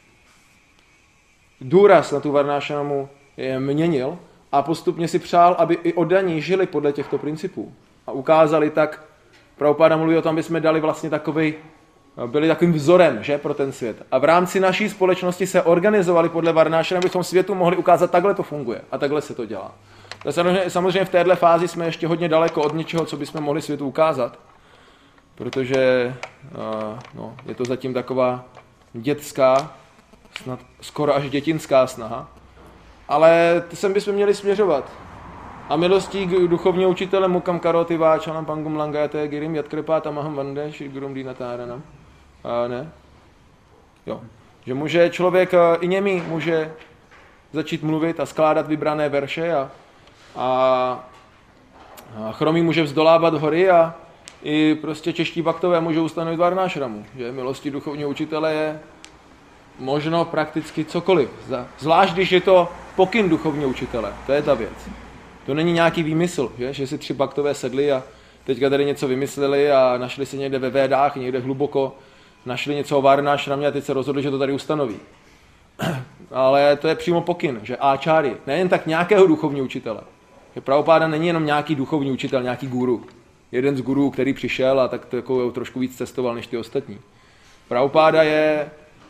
důraz na tu Varnášramu měnil a postupně si přál, aby i oddaní žili podle těchto principů. A ukázali tak, Prabhupáda mluví o tom, aby jsme dali vlastně takovej, byli takovým vzorem, že, pro ten svět. A v rámci naší společnosti se organizovali podle Varnášramy, abychom světu mohli ukázat, takhle to funguje a takhle se to dělá. Samozřejmě, samozřejmě v téhle fázi jsme ještě hodně daleko od něčeho, co bychom mohli světu ukázat, protože uh, no, je to zatím taková dětská, snad skoro až dětinská snaha, ale sem bychom měli směřovat. A milostí duchovního učitele Mukam Karoti Váčanam Pangum Langayate Girim Yatkripata Maham Vande Shri Gurum Dinatáranam. A ne? Jo. Že může člověk i němý může začít mluvit a skládat vybrané verše a, a, a chromý může vzdolávat hory a i prostě čeští baktové můžou ustanovit Varnášramu. Že milostí duchovního učitele je možno prakticky cokoliv. Zvlášť, když je to pokyn duchovního učitele. To je ta věc. To není nějaký výmysl, že, že si tři baktové sedli a teďka tady něco vymysleli a našli si někde ve Védách, někde hluboko, našli něco o Varnášramě a teď se rozhodli, že to tady ustanoví. Ale to je přímo pokyn, že áčáry, nejen tak nějakého duchovního učitele. Že Prabhupáda není jenom nějaký duchovní učitel, nějaký guru. Jeden z gurů, který přišel a tak to jako trošku víc cestoval než ty ostatní. Prabhupáda je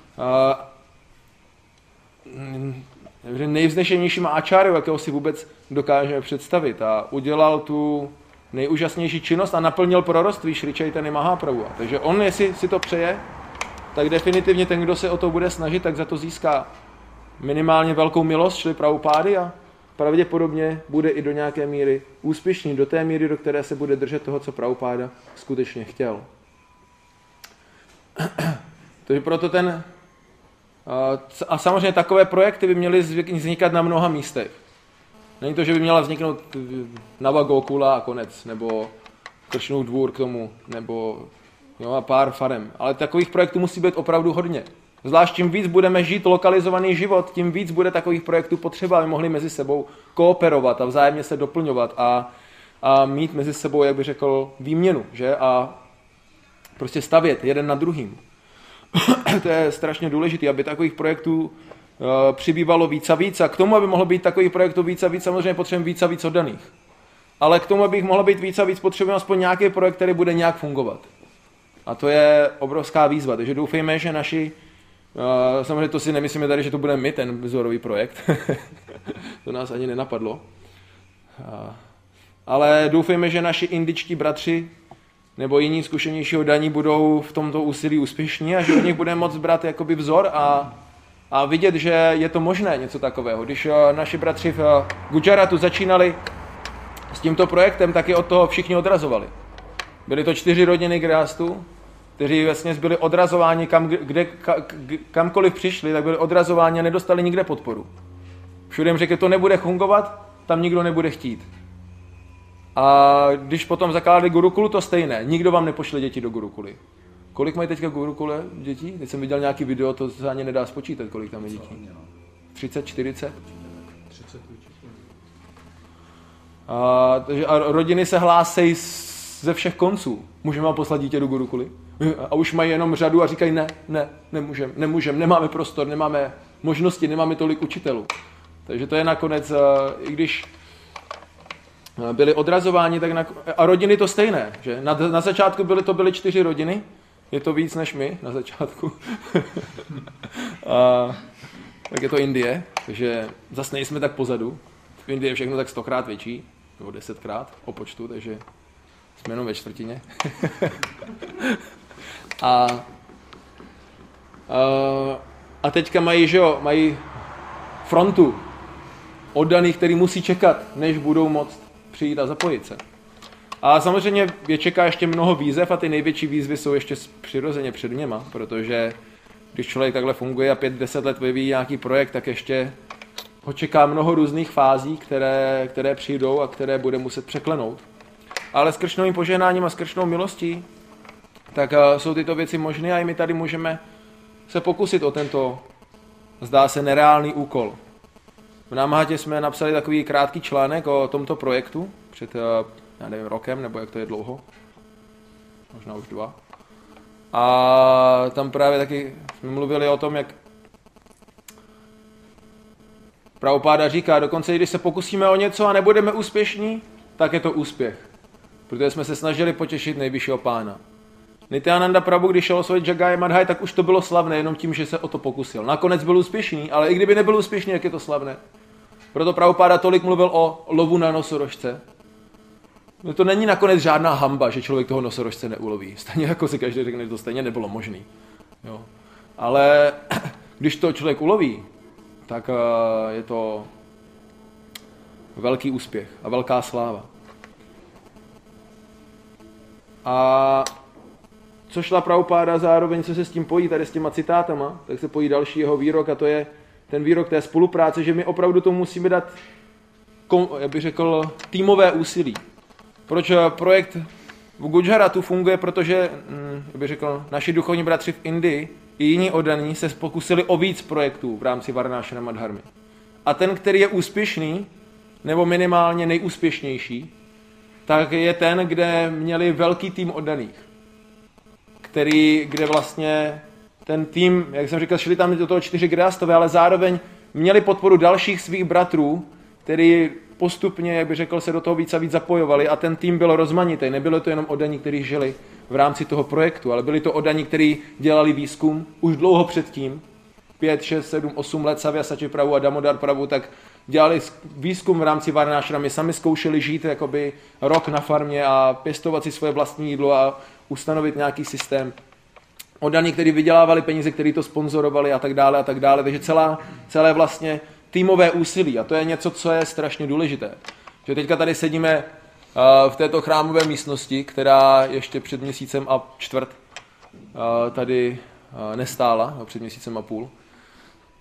uh, nejvznešenějším áčárem, jakého si vůbec dokážeme představit. A udělal tu nejúžasnější činnost a naplnil proroctví Šri Chaitanya Mahaprabhu. Takže on, jestli si to přeje, tak definitivně ten, kdo se o to bude snažit, tak za to získá minimálně velkou milost Šrily Prabhupády a pravděpodobně bude i do nějaké míry úspěšný, do té míry, do které se bude držet toho, co Prabhupáda skutečně chtěl. Takže proto ten A samozřejmě takové projekty by měly vznikat na mnoha místech. Není to, že by měla vzniknout Nava Gokula a konec, nebo Kršnův dvůr k tomu, nebo jo, a pár farem. Ale takových projektů musí být opravdu hodně. Zvlášť čím víc budeme žít lokalizovaný život, tím víc bude takových projektů potřeba, aby mohli mezi sebou kooperovat a vzájemně se doplňovat a, a mít mezi sebou, jak bych řekl, výměnu, že? A prostě stavět jeden na druhým. To je strašně důležité, aby takových projektů uh, přibývalo víc a víc. A k tomu, aby mohlo být takových projektů víc a víc, samozřejmě potřebujeme víc a víc oddaných. Ale k tomu, aby jich mohlo být víc a víc, potřebujeme aspoň nějaký projekt, který bude nějak fungovat. A to je obrovská výzva. Takže doufejme, že naši, uh, samozřejmě to si nemyslíme tady, že to bude my, ten vzorový projekt. To nás ani nenapadlo. Uh, ale doufejme, že naši indičtí bratři nebo jiní zkušenější oddaní budou v tomto úsilí úspěšní a že od nich budeme moct brát jakoby vzor a, a vidět, že je to možné něco takového. Když uh, naši bratři v uh, Gujaratu začínali s tímto projektem, tak je od toho všichni odrazovali. Byly to čtyři rodiny Griastů, kteří vlastně byli odrazováni, kam, kde, ka, kamkoliv přišli, tak byli odrazováni a nedostali nikde podporu. Všude jim řekli, to nebude fungovat, tam nikdo nebude chtít. A když potom zakládali Gurukulu, to stejné. Nikdo vám nepošle děti do Gurukuly. Kolik mají teďka Gurukule dětí? Teď jsem viděl nějaký video, to se ani nedá spočítat, kolik tam je dětí. třicet, čtyřicet? třicet určitě. A, takže, a rodiny se hlásejí ze všech konců. Můžeme vám poslat dítě do Gurukuly? A už mají jenom řadu a říkají ne, ne, nemůžeme, nemůžeme, nemáme prostor, nemáme možnosti, nemáme tolik učitelů. Takže to je nakonec, i když byli odrazováni, tak na, a rodiny to stejné, že? Na, na začátku byly, to byly čtyři rodiny, je to víc než my na začátku. A, tak je to Indie, takže zase nejsme tak pozadu. V Indii je všechno tak stokrát větší, nebo desetkrát o počtu, takže jsme jenom ve čtvrtině. a, a, a teďka mají, že jo, mají frontu oddaných, který musí čekat, než budou moct přijít a zapojit se. A samozřejmě je čeká ještě mnoho výzev a ty největší výzvy jsou ještě přirozeně před něma, protože když člověk takhle funguje a pět deset let vyvíjí nějaký projekt, tak ještě ho čeká mnoho různých fází, které, které přijdou a které bude muset překlenout. Ale s kršnovým požehnáním a s kršnou milostí, tak uh, jsou tyto věci možné a i my tady můžeme se pokusit o tento, zdá se, nereálný úkol. V Námahatě jsme napsali takový krátký článek o tomto projektu před, uh, já nevím, rokem, nebo jak to je dlouho, možná už dva. A tam právě taky jsme mluvili o tom, jak Prabhupáda říká, dokonce když se pokusíme o něco a nebudeme úspěšní, tak je to úspěch. Protože jsme se snažili potěšit nejvyššího pána. Nityananda Prabhu, když šel osvojit Jagai Madhai, tak už to bylo slavné jenom tím, že se o to pokusil. Nakonec byl úspěšný, ale i kdyby nebyl úspěšný, jak je to slavné. Proto Prabhupáda tolik mluvil o lovu na nosorožce. No to není nakonec žádná hamba, že člověk toho nosorožce neuloví. Stejně jako si každý řekne, že to stejně nebylo možné. Ale když to člověk uloví, tak je to velký úspěch a velká sláva. A co šla Prabhupáda zároveň, co se s tím pojí, tady s těma citátama, tak se pojí další jeho výrok a to je ten výrok té spolupráce, že my opravdu tomu musíme dát, jak bych řekl, týmové úsilí. Proč projekt v Gujaratu funguje? Protože, jak bych řekl, naši duchovní bratři v Indii i jiní oddaní se pokusili o víc projektů v rámci Varnášrama dharmy. A ten, který je úspěšný, nebo minimálně nejúspěšnější, tak je ten, kde měli velký tým oddaných. Který, kde vlastně ten tým, jak jsem říkal, šli tam do toho čtyři Griastové, ale zároveň měli podporu dalších svých bratrů, který postupně, jak bych řekl, se do toho víc a víc zapojovali a ten tým byl rozmanitý. Nebylo to jenom oddaní, kteří žili v rámci toho projektu, ale byli to oddaní, kteří dělali výzkum už dlouho předtím, pět, šest, sedm, osm let, Savya Sachi Prabhu a Damodar Prabhu, tak dělali výzkum v rámci Varnášramy, sami zkoušeli žít jakoby rok na farmě a pěstovat si svoje vlastní jídlo a ustanovit nějaký systém. Oddaní, kteří vydělávali peníze, kteří to sponzorovali a tak dále a tak dále, takže celá, celé vlastně týmové úsilí a to je něco, co je strašně důležité. Že teďka tady sedíme uh, v této chrámové místnosti, která ještě před měsícem a čtvrt uh, tady uh, nestála, no, před měsícem a půl.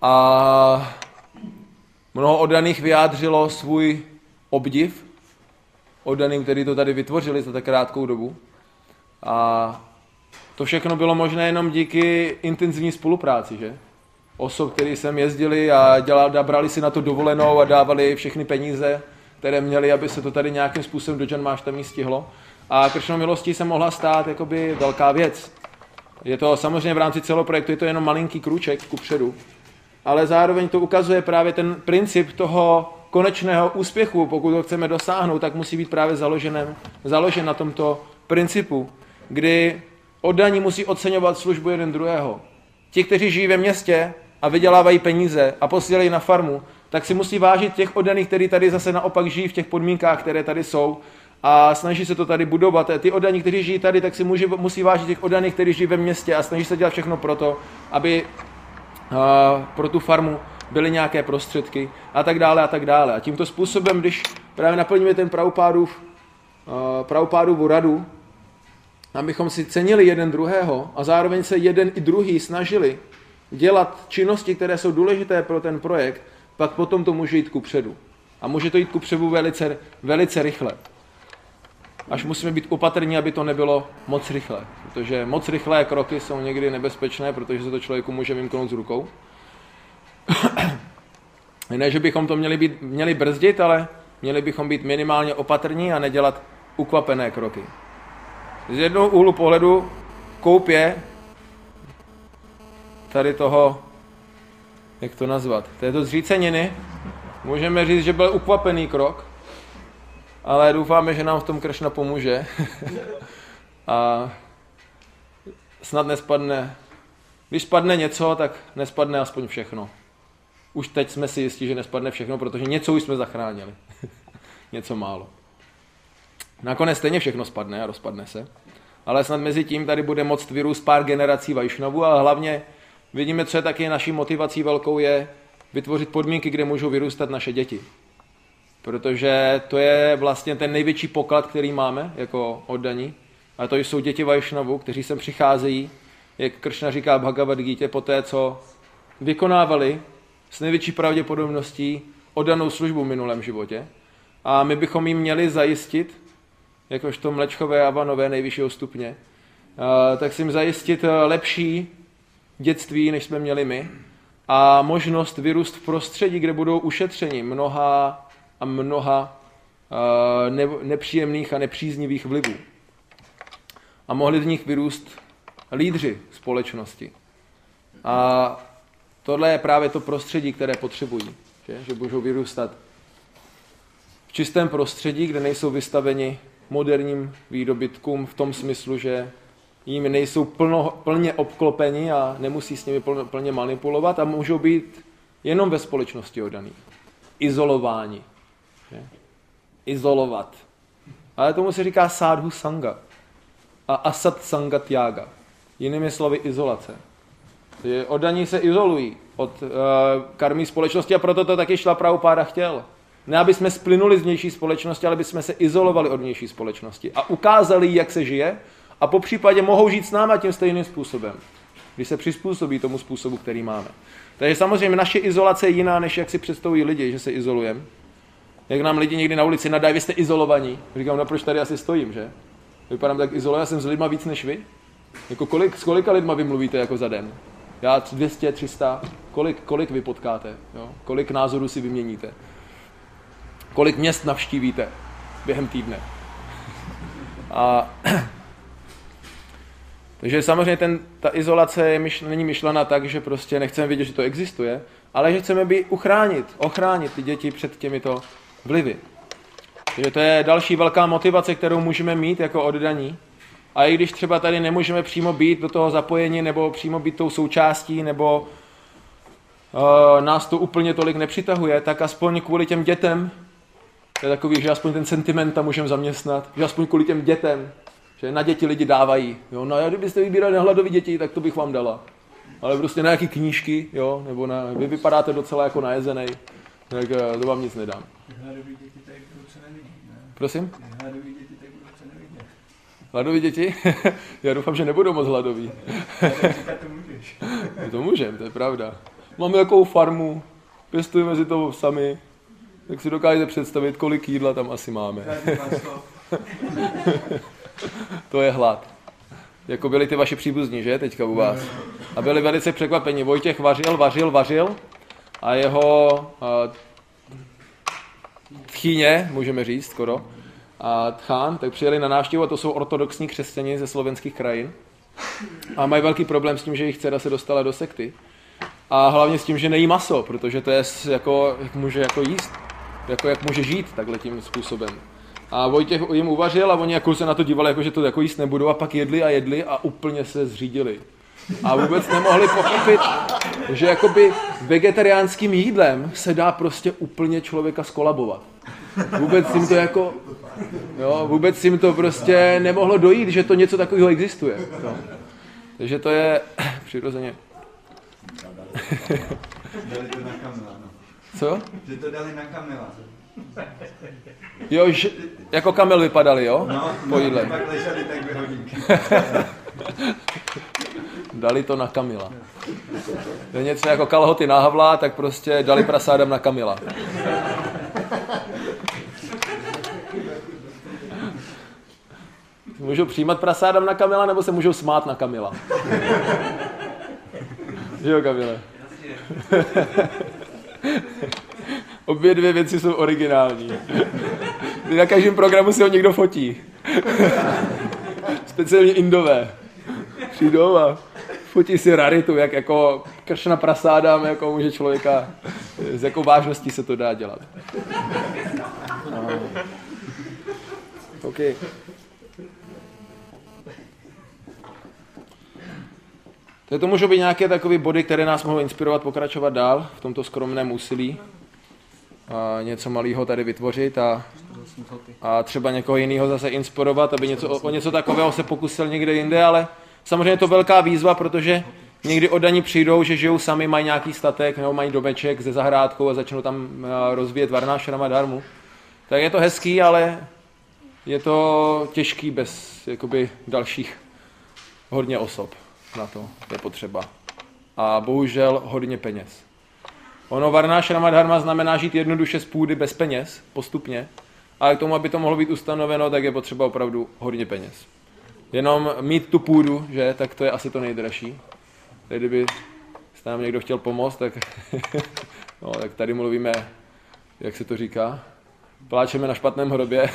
A mnoho oddaných vyjádřilo svůj obdiv oddaným, který to tady vytvořili za tak krátkou dobu. A to všechno bylo možné jenom díky intenzivní spolupráci, že? Osob, kteří sem jezdili a dělali, brali si na to dovolenou a dávali všechny peníze, které měli, aby se to tady nějakým způsobem do Jan Máštamí stihlo. A kršnou milostí se mohla stát jakoby velká věc. Je to samozřejmě v rámci celého projektu, je to jenom malinký krůček kupředu, ale zároveň to ukazuje právě ten princip toho konečného úspěchu. Pokud ho chceme dosáhnout, tak musí být právě založen, založen na tomto principu, kdy oddaní musí oceňovat službu jeden druhého. Ti, kteří žijí ve městě a vydělávají peníze a posílají na farmu, tak si musí vážit těch oddaných, kteří tady zase naopak žijí v těch podmínkách, které tady jsou a snaží se to tady budovat. Ty oddaní, kteří žijí tady, tak si musí, musí vážit těch oddaných, kteří žijí ve městě a snaží se dělat všechno proto, aby uh, pro tu farmu byly nějaké prostředky a tak dále a tak dále. A tímto způsobem, když právě naplníme ten Prabhupádův, uh, Prabhupádovu radu, abychom si cenili jeden druhého a zároveň se jeden i druhý snažili dělat činnosti, které jsou důležité pro ten projekt, pak potom to může jít kupředu. A může to jít kupředu velice, velice rychle. Až musíme být opatrní, aby to nebylo moc rychle. Protože moc rychlé kroky jsou někdy nebezpečné, protože se to člověku může vymknout z rukou. Ne, že bychom to měli, být, měli brzdit, ale měli bychom být minimálně opatrní a nedělat ukvapené kroky. Z jednoho úhlu pohledu koupě tady toho, jak to nazvat, této zříceniny, můžeme říct, že byl ukvapený krok, ale doufáme, že nám v tom Kršna pomůže a snad nespadne, když spadne něco, tak nespadne aspoň všechno. Už teď jsme si jistí, že nespadne všechno, protože něco už jsme zachránili. Něco málo. Nakonec stejně všechno spadne a rozpadne se. Ale snad mezi tím tady bude moct vyrůst pár generací Vajšnavů a hlavně vidíme, co je taky naší motivací velkou, je vytvořit podmínky, kde můžou vyrůstat naše děti. Protože to je vlastně ten největší poklad, který máme jako oddaní. A to jsou děti Vajšnavů, kteří sem přicházejí, jak Kršna říká v Bhagavad Gita, po té, co vykonávali s největší pravděpodobností oddanou službu v minulém životě. A my bychom jim měli zajistit, jakožto mlečkové avanové nejvyššího stupně, tak si jim zajistit lepší dětství, než jsme měli my, a možnost vyrůst v prostředí, kde budou ušetřeni mnoha a mnoha nepříjemných a nepříznivých vlivů. A mohli z nich vyrůst lídři společnosti. A tohle je právě to prostředí, které potřebují. Že, že můžou vyrůstat v čistém prostředí, kde nejsou vystaveni moderním výdobytkům v tom smyslu, že jimi nejsou plno, plně obklopeni a nemusí s nimi plně, plně manipulovat a můžou být jenom ve společnosti oddaný. Izolováni. Že? Izolovat. Ale tomu se říká sadhu sanga a asat sanga tyaga. Jinými slovy izolace. Oddaní se izolují od uh, karmí společnosti a proto to taky šla Prabhupáda chtěl. Ne, aby jsme splynuli z vnější společnosti, ale aby jsme se izolovali od vnější společnosti a ukázali, jak se žije a po případě mohou žít s náma tím stejným způsobem, když se přizpůsobí tomu způsobu, který máme. Takže samozřejmě naše izolace je jiná, než jak si představují lidi, že se izolujeme. Jak nám lidi někdy na ulici nadají, vy jste izolovaní. Říkám, no proč tady asi stojím, že? Vypadám tak izolovaný, já jsem s lidma víc než vy. Jako kolik, s kolika lidma vy mluvíte jako za den? Já dvě stě, tři sta, kolik, kolik vy potkáte? Jo? Kolik názorů si vyměníte? Kolik měst navštívíte během týdne? A takže samozřejmě ten, ta izolace je myšl, není myšlena tak, že prostě nechceme vidět, že to existuje, ale že chceme být uchránit, ochránit ty děti před těmito vlivy. Takže to je další velká motivace, kterou můžeme mít jako oddaní. A i když třeba tady nemůžeme přímo být do toho zapojení, nebo přímo být tou součástí, nebo uh, nás to úplně tolik nepřitahuje, tak aspoň kvůli těm dětem, to je takový, že aspoň ten sentiment tam můžeme zaměstnat, že aspoň kvůli těm dětem, že na děti lidi dávají. Jo, no a kdybyste vybírali na hladové děti, tak to bych vám dala. Ale prostě na nějaký knížky, jo, nebo na, vy vypadáte docela jako najezenej, tak uh, to vám nic nedám. Hladový děti tak ruce nevidí, ne? Prosím? Hladový děti tak ruce nevidí. Hladový děti? Já doufám, že nebudou moc hladoví. Říkat to můžeš. To můžem, to je pravda. máme takovou farmu, pěstujeme si to sami, tak si dokážete představit, kolik jídla tam asi máme. To je hlad. Jako byli ty vaši příbuzní, že, teďka u vás. A byli velice překvapeni. Vojtěch vařil, vařil, vařil a jeho uh, tchýně, můžeme říct skoro, a tchán, tak přijeli na návštěvu a to jsou ortodoxní křesťané ze slovenských krajin. A mají velký problém s tím, že jejich dcera se dostala do sekty. A hlavně s tím, že nejí maso, protože to je jako, jak může jako jíst, jako jak může žít takhle tím způsobem. A Vojtěch jim uvařil a oni jako se na to dívali, jako že to jako jíst nebudou a pak jedli a jedli a úplně se zřídili. A vůbec nemohli pochopit, že jakoby vegetariánským jídlem se dá prostě úplně člověka skolabovat. Vůbec jim to jako, jo, vůbec jim to prostě nemohlo dojít, že to něco takového existuje. Jo. Takže to je přirozeně. Dali to na Kamila, no. Co? Že to dali na Kamila. Jo, že, jako Kamil vypadali, jo? No, po jídle. No, pak leželi tak dvě hodinky. Dali to na Kamila. To je něco jako kalhoty na Havla, tak prostě dali prasádem na Kamila. Můžou přijímat prasádem na Kamila, nebo se můžou smát na Kamila? Jo, Kamile? Obě dvě věci jsou originální. Na každém programu si ho někdo fotí. Speciálně Indové. Přijdou a fotí si raritu, jak jako krš na prasádám, jako může člověka, s jakou vážností se to dá dělat. No. OK. Tak to můžou být nějaké takové body, které nás mohou inspirovat pokračovat dál v tomto skromném úsilí. A něco malého tady vytvořit a, a třeba někoho jiného zase inspirovat, aby něco, o něco takového se pokusil někde jinde, ale samozřejmě je to velká výzva, protože někdy oddaní přijdou, že žijou sami, mají nějaký statek nebo mají domeček se zahrádkou a začnou tam rozvíjet varnášrama dharmu. Tak je to hezký, ale je to těžký bez jakoby dalších hodně osob. Na to je potřeba. A bohužel hodně peněz. Ono varnášrama dharma znamená žít jednoduše z půdy bez peněz, postupně. Ale k tomu, aby to mohlo být ustanoveno, tak je potřeba opravdu hodně peněz. Jenom mít tu půdu, že, tak to je asi to nejdražší. Tak kdyby se nám někdo chtěl pomoct, tak, no, tak tady mluvíme, jak se to říká, pláčeme na špatném hrobě.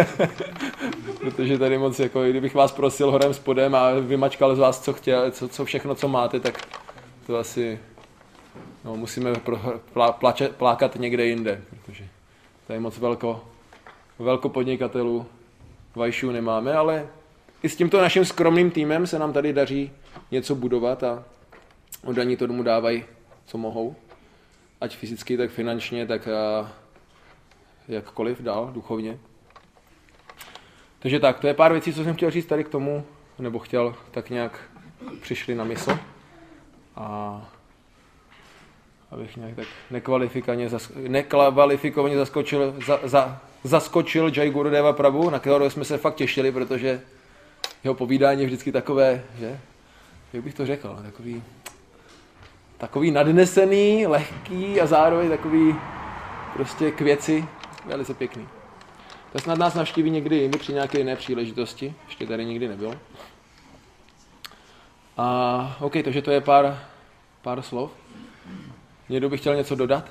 Protože tady moc, jako, kdybych vás prosil horem spodem a vymačkal z vás, co chtěl, co, co všechno, co máte, tak to asi no, musíme pro, plá, pláče, plákat někde jinde, protože tady moc velko, velko podnikatelů vajšů nemáme, ale i s tímto naším skromným týmem se nám tady daří něco budovat a oddaní to domů dávají, co mohou, ať fyzicky, tak finančně, tak a, jakkoliv dál, duchovně. Takže tak, to je pár věcí, co jsem chtěl říct tady k tomu, nebo chtěl, tak nějak přišli na mysl. A abych nějak tak nekvalifikovaně, zask- nekvalifikovaně zaskočil, za, za, zaskočil Jai Gurudeva Prabhu, na kterého jsme se fakt těšili, protože jeho povídání je vždycky takové, že, jak bych to řekl, takový, takový nadnesený, lehký a zároveň takový prostě k věci, velice pěkný. To snad nás navštíví někdy jindy při nějaké jiné příležitosti, ještě tady nikdy nebyl. A OK, takže to je pár, pár slov. Někdo by chtěl něco dodat?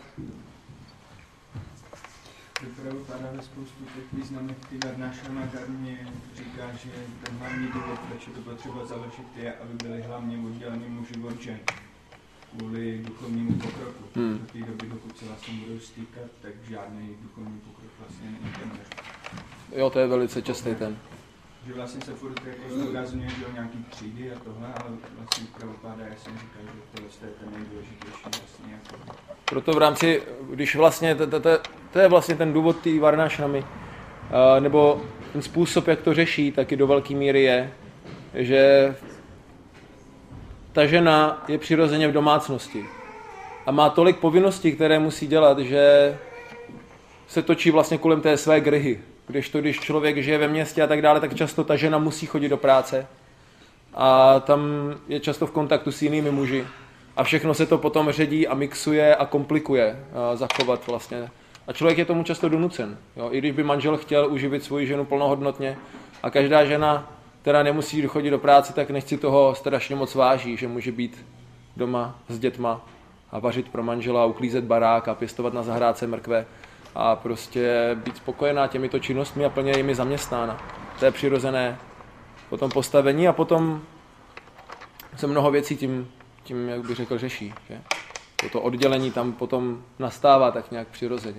Prabhupada ve spoustu těch významných ty varnášrama dharmě říká, že ten hlavní důvod, proč je to potřeba založit, je, aby byli hlavně oddělení muži od žen. Kvůli duchovnímu pokroku. Hmm. Do té doby, dokud se vlastně budou stýkat, tak žádný duchovní pokrok vlastně není. Jo, to je velice častý ten. Že vlastně se furt jako zdůrazňuje, že o nějaký třídy a tohle, ale vlastně Prabhupada, já jsem říkal, že tohle je ten nejdůležitější vlastně. Jako... Proto v rámci, když vlastně, to, to, to, to je vlastně ten důvod té varnášramy, nebo ten způsob, jak to řeší, taky do velké míry je, že ta žena je přirozeně v domácnosti a má tolik povinností, které musí dělat, že se točí vlastně kolem té své gryhy. Když to, když člověk žije ve městě a tak dále, tak často ta žena musí chodit do práce a tam je často v kontaktu s jinými muži a všechno se to potom ředí a mixuje a komplikuje a zachovat vlastně. A člověk je tomu často donucen. Jo? I když by manžel chtěl uživit svoji ženu plnohodnotně a každá žena, která nemusí chodit do práce, tak nechci toho strašně moc váží, že může být doma s dětma a vařit pro manžela, uklízet barák a pěstovat na zahrádce mrkve a prostě být spokojená těmito činnostmi a plně jimi zaměstnána. To je přirozené potom postavení a potom se mnoho věcí tím, tím jak bych řekl, řeší. Že? Toto oddělení tam potom nastává tak nějak přirozeně.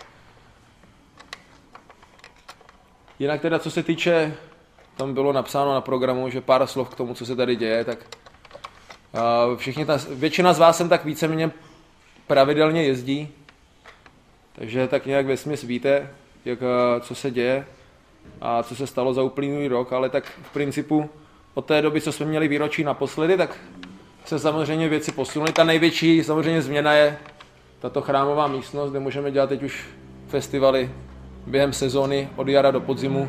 Jinak teda, co se týče, tam bylo napsáno na programu, že pár slov k tomu, co se tady děje, tak uh, všichni ta, většina z vás sem tak víceméně pravidelně jezdí, takže tak nějak vesměs víte, jak, uh, co se děje a co se stalo za uplynulý rok, ale tak v principu od té doby, co jsme měli výročí naposledy, tak se samozřejmě věci posunuly. Ta největší samozřejmě změna je tato chrámová místnost, kde můžeme dělat teď už festivaly během sezóny od jara do podzimu.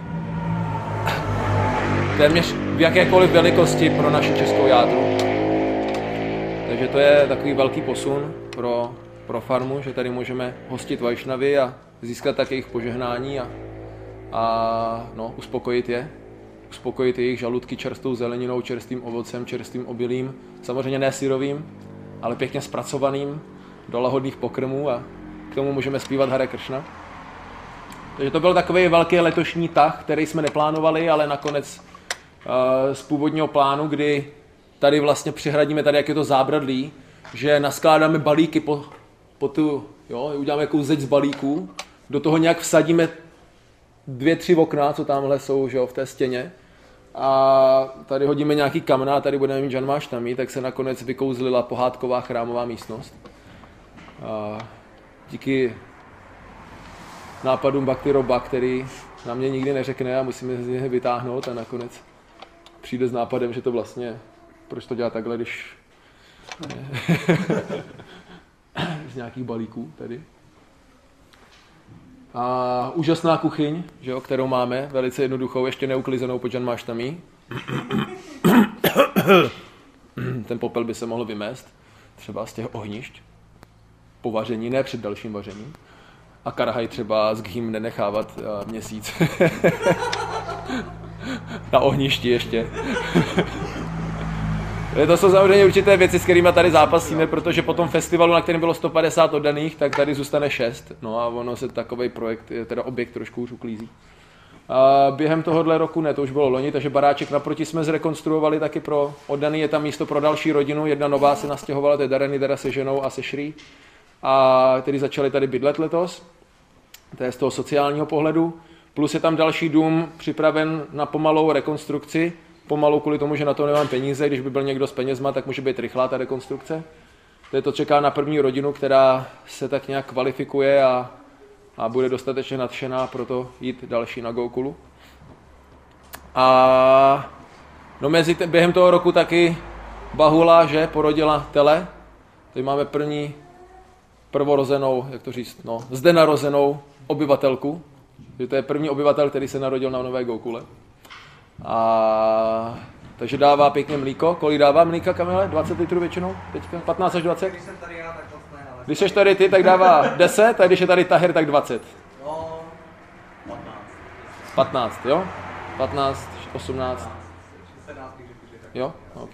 Téměř v jakékoliv velikosti pro naši českou jádru. Takže to je takový velký posun pro, pro farmu, že tady můžeme hostit vajšnavy a získat také jejich požehnání a, a no, uspokojit je. Uspokojit jejich žaludky čerstvou zeleninou, čerstvým ovocem, čerstvým obilím. Samozřejmě ne syrovým, ale pěkně zpracovaným do lahodných pokrmů a k tomu můžeme zpívat Hare Kršna. Takže to byl takový velký letošní tah, který jsme neplánovali, ale nakonec uh, z původního plánu, kdy tady vlastně přihradíme, tady jak je to zábradlí, že naskládáme balíky po, po tu, jo, uděláme jakou zeď z balíků, do toho nějak vsadíme dvě, tři okna, co tamhle jsou, že jo, v té stěně. A tady hodíme nějaký kamna a tady budeme mít žanmáštami, tak se nakonec vykouzlila pohádková chrámová místnost. A díky nápadům Bhaktiroba, který na mě nikdy neřekne a musíme z něj vytáhnout a nakonec přijde s nápadem, že to vlastně, proč to dělat takhle, když z nějakých balíků tady. A úžasná kuchyň, že jo, kterou máme, velice jednoduchou, ještě neuklizenou pod žanmáštami. Ten popel by se mohl vymést, třeba z těch ohnišť, po vaření, ne před dalším vařením. A karhaj třeba s ghým nenechávat uh, měsíc. Na ohništi ještě. To jsou samozřejmě určité věci, s kterými tady zápasíme, protože po tom festivalu, na kterém bylo sto padesát oddaných, tak tady zůstane šest. No a ono se takovej projekt, teda objekt trošku už uklízí. A během tohohle roku, ne, to už bylo loni, takže baráček naproti jsme zrekonstruovali taky pro oddaný, je tam místo pro další rodinu, jedna nová se nastěhovala, to je Dareny teda se ženou a se Šrí, a který začali tady bydlet letos, to je z toho sociálního pohledu, plus je tam další dům připraven na pomalou rekonstrukci, pomalu kvůli tomu, že na to nemám peníze, když by byl někdo s penězma, tak může být rychlá ta rekonstrukce. To je to čeká na první rodinu, která se tak nějak kvalifikuje a, a bude dostatečně nadšená pro to jít další na Gokulu. A no mezi t- během toho roku taky Bahula, že porodila tele. Tady máme první prvorozenou, jak to říct, no, zde narozenou obyvatelku. Že to je první obyvatel, který se narodil na Nové Gokule. A takže dává pěkně mlíko. Kolik dává mlíka, Kamile? dvacet litrů většinou? Teďka? patnáct až dvacet? Když jsem tady já, tak moc ne, ale... Když jsi tady ty, tak dává deset, a když je tady Tahir, tak dvacet. No, patnáct. patnáct, jo? patnáct, osmnáct. sedmnáct bych řekl, že tak. Jo? OK.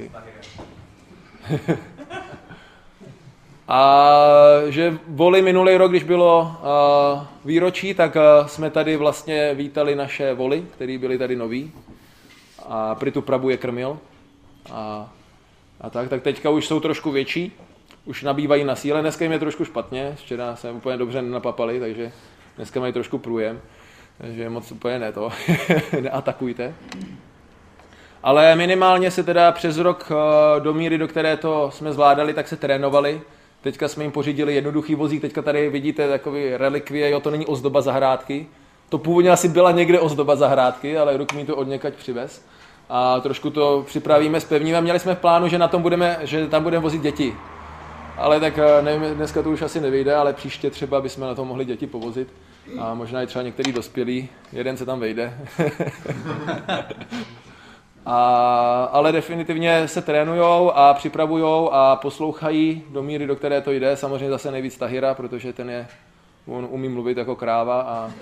A že voli minulý rok, když bylo uh, výročí, tak uh, jsme tady vlastně vítali naše voli, který byli tady noví. A Pritu Prabu je krmil. A, a tak, tak teďka už jsou trošku větší, už nabývají na síle. Dneska jim je trošku špatně, včera se úplně dobře nenapapali, takže dneska mají trošku průjem. Takže moc úplně ne to, neatakujte. Ale minimálně se teda přes rok uh, do míry, do které to jsme zvládali, tak se trénovali. Teďka jsme jim pořídili jednoduchý vozík, teďka tady vidíte takový relikvie, jo, to není ozdoba zahrádky. To původně asi byla někde ozdoba zahrádky, ale Ruk mi to odněkať přivez. A trošku to připravíme, zpevníme. Měli jsme v plánu, že na tom budeme, že tam budeme vozit děti. Ale tak nevím, dneska to už asi nevyjde, ale příště třeba bychom na tom mohli děti povozit. A možná i třeba některý dospělí, jeden se tam vejde. A, ale definitivně se trénujou a připravujou a poslouchají do míry, do které to jde. Samozřejmě zase nejvíc Tahira, protože ten je, on umí mluvit jako kráva a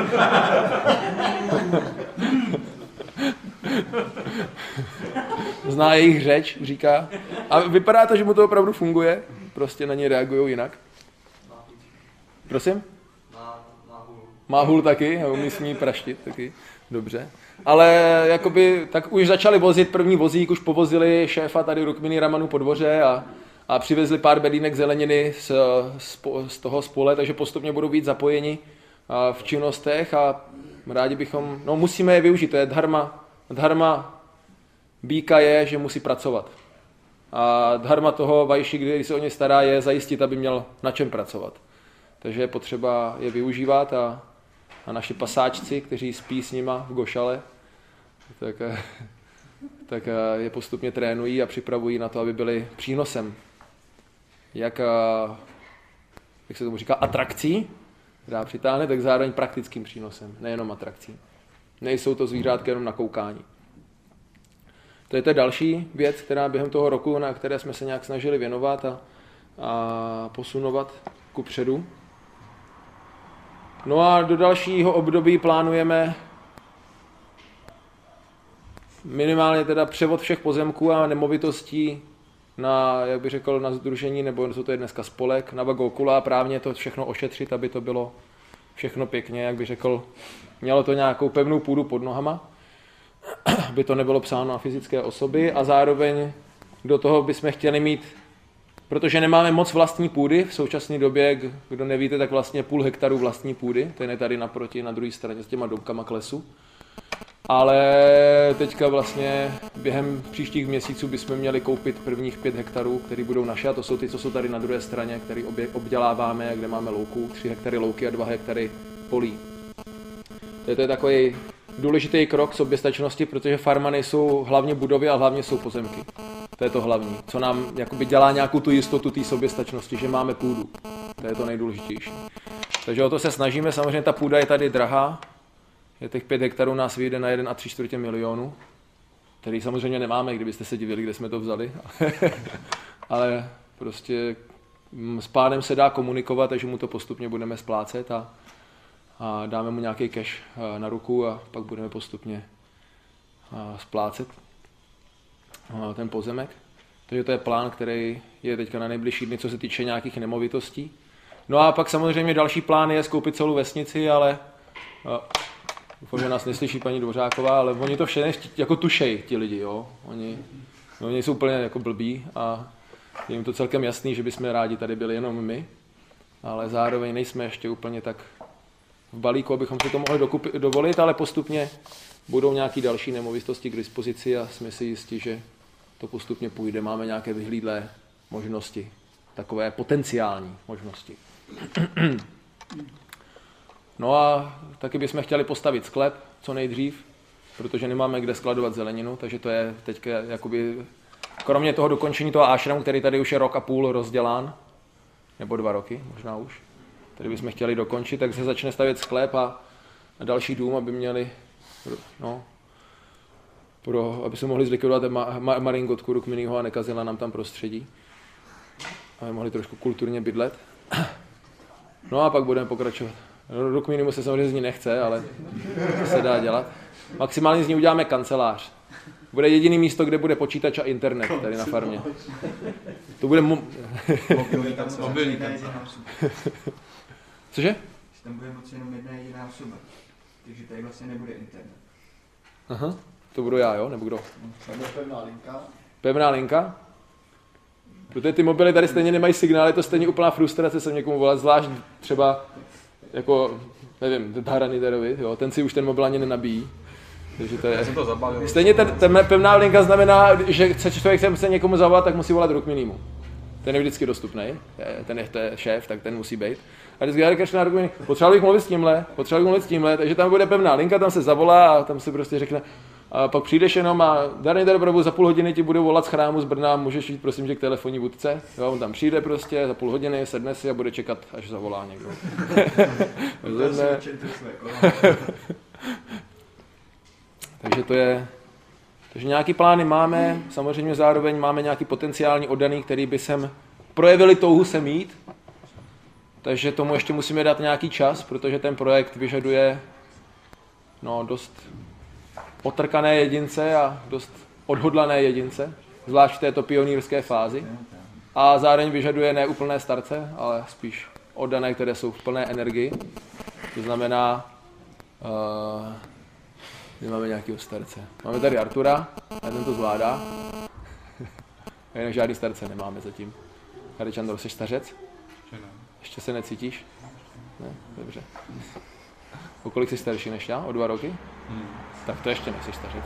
zná jejich řeč, říká. A vypadá to, že mu to opravdu funguje. Prostě na ně reagují jinak. Prosím? Má, má hůl. Má hůl taky, a umí smí praštit taky. Dobře. Ale jakoby, tak už začali vozit první vozík, už povozili šéfa tady Rukmini Ramanu po dvoře a, a přivezli pár bedínek zeleniny z, z, z toho spole, takže postupně budou být zapojeni v činnostech a rádi bychom, no musíme je využít, to je dharma. Dharma býka je, že musí pracovat. A dharma toho vajši, když se o ně stará, je zajistit, aby měl na čem pracovat. Takže je potřeba je využívat a, a naši pasáčci, kteří spí s nima v gošale, tak, tak je postupně trénují a připravují na to, aby byli přínosem. Jak, jak se tomu říká, atrakcí, která přitáhne, tak zároveň praktickým přínosem, nejenom atrakcí. Nejsou to zvířátka jenom na koukání. To je ta další věc, která během toho roku, na které jsme se nějak snažili věnovat a, a posunovat kupředu. No a do dalšího období plánujeme minimálně teda převod všech pozemků a nemovitostí na, jak bych řekl, na sdružení, nebo co to je dneska spolek, na Vagokula, právně to všechno ošetřit, aby to bylo všechno pěkně, jak bych řekl, mělo to nějakou pevnou půdu pod nohama, aby to nebylo psáno na fyzické osoby a zároveň do toho bychom chtěli mít, protože nemáme moc vlastní půdy, v současné době, kdo nevíte, tak vlastně půl hektaru vlastní půdy, ten je tady naproti, na druhé straně s těma domkama k lesu. Ale teďka vlastně během příštích měsíců bychom měli koupit prvních pět hektarů, které budou naše, a to jsou ty, co jsou tady na druhé straně, které obděláváme, kde máme louku, tři hektary louky a dva hektary polí. To je takový důležitý krok soběstačnosti, protože farma nejsou hlavně budovy, a hlavně jsou pozemky. To je to hlavní, co nám jakoby dělá nějakou tu jistotu té soběstačnosti, že máme půdu. To je to nejdůležitější. Takže o to se snažíme, samozřejmě ta půda je tady drahá. Je těch pět hektarů nás vyjde na jeden a tři čtvrtě milionu, který samozřejmě nemáme, kdybyste se divili, kde jsme to vzali. Ale prostě s pánem se dá komunikovat, takže mu to postupně budeme splácet a, a dáme mu nějaký cash na ruku a pak budeme postupně splácet ten pozemek. Takže to je plán, který je teďka na nejbližší dny, co se týče nějakých nemovitostí. No a pak samozřejmě další plán je skoupit celou vesnici, ale doufám, že nás neslyší paní Dvořáková, ale oni to všechny jako tušej, ti lidi, jo. Oni, oni jsou úplně jako blbí a je jim to celkem jasný, že bychom rádi tady byli jenom my, ale zároveň nejsme ještě úplně tak v balíku, abychom si to mohli dokupit, dovolit, ale postupně budou nějaké další nemovitosti k dispozici a jsme si jistí, že to postupně půjde. Máme nějaké vyhlídlé možnosti, takové potenciální možnosti. No a taky bychom chtěli postavit sklep co nejdřív, protože nemáme kde skladovat zeleninu, takže to je teď jakoby, kromě toho dokončení toho ášramu, který tady už je rok a půl rozdělán, nebo dva roky, možná už, který bychom chtěli dokončit, tak se začne stavět sklep a, a další dům, aby měli, no, pro, aby se mohli zlikvidovat ma, ma, maringotku Rukminiho a nekazila nám tam prostředí, aby mohli trošku kulturně bydlet. No a pak budeme pokračovat. Rukminimu se samozřejmě z ní nechce, ale to se dá dělat. Maximálně z ní uděláme kancelář. Bude jediný místo, kde bude počítač a internet tady na farmě. To bude mo- mobilní kancelář. Cože? Tam bude moci jenom jedna jediná osoba, takže tady vlastně nebude internet. Aha, to budu já, jo? Nebo kdo? Tam bude pevná linka. Pevná linka? Protože ty mobily tady stejně nemají signál, je to stejně úplná frustrace sem někomu volat, zvlášť třeba jako, nevím, Dharaniterovi, jo, ten si už ten mobil ani nenabíjí. Takže to je... to zabalil. Stejně ten, ten pevná linka znamená, že chce člověk se někomu zavolat, tak musí volat Rukminimu. Ten je vždycky dostupný, ten je, to je šéf, tak ten musí být. A vždycky já říkáš na Rukmini, potřeboval bych mluvit s tímhle, potřeboval bych mluvit s tímhle, takže tam bude pevná linka, tam se zavolá a tam se prostě řekne, a pak přijdeš jenom a Dharanitar Prabhu, za půl hodiny ti budu volat z chrámu z Brna, můžeš jít prosím, že k telefonní budce. Jo, on tam přijde prostě za půl hodiny, sedne si a bude čekat, až zavolá někdo. Takže to je, Takže nějaký plány máme, samozřejmě zároveň máme nějaký potenciální oddaný, který by sem projevili touhu sem jít. Takže tomu ještě musíme dát nějaký čas, protože ten projekt vyžaduje no, dost potrkané jedince a dost odhodlané jedince, zvlášť v této pionýrské fázi. A zároveň vyžaduje ne úplné starce, ale spíš oddané, které jsou v plné energii. To znamená, uh, že máme nějakého starce. Máme tady Artura, a ten to zvládá. Jinak žádný starce nemáme zatím. Tady Čandro, jsi stařec? Ještě se necítíš? Ne, dobře. O kolik jsi starší než já? O dva roky? Hmm. Tak to ještě nejsi stařec.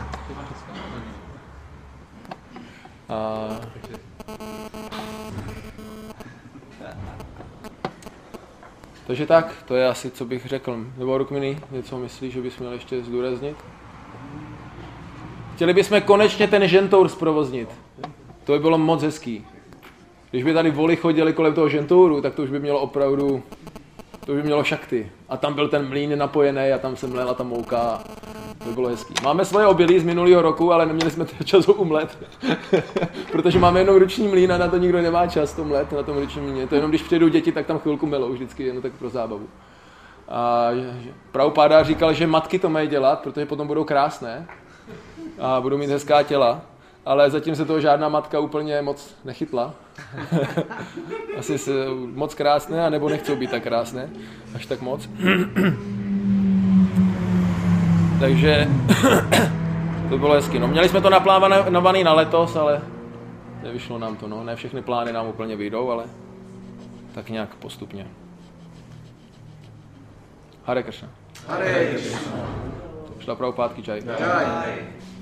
A... Takže tak, to je asi, co bych řekl. Nebo Rukmini, něco myslíš, že bys měl ještě zdůraznit? Chtěli bychom konečně ten žentour zprovoznit. To by bylo moc hezký. Když by tady voli chodili kolem toho žentouru, tak to už by mělo opravdu, to by mělo šakty. A tam byl ten mlýn napojený a tam se mlela ta mouka. To by bylo hezký. Máme svoje obilí z minulého roku, ale neměli jsme čas ho umlet. Protože máme jenom ruční mlýn a na to nikdo nemá čas to mlet na tom ručním mlýně. To jenom když přijdou děti, tak tam chvilku melou vždycky, jen tak pro zábavu. A Prabhupáda říkal, že matky to mají dělat, protože potom budou krásné a budou mít hezká těla. Ale zatím se toho žádná matka úplně moc nechytla. Asi se moc krásné, anebo nechcou být tak krásné, až tak moc. Takže to bylo hezky. No, měli jsme to naplánované na letos, ale nevyšlo nám to. No. Ne všechny plány nám úplně vyjdou, ale tak nějak postupně. Hare Krishna. Hare Krishna. Šla Prabhupádky čaj. Čaj.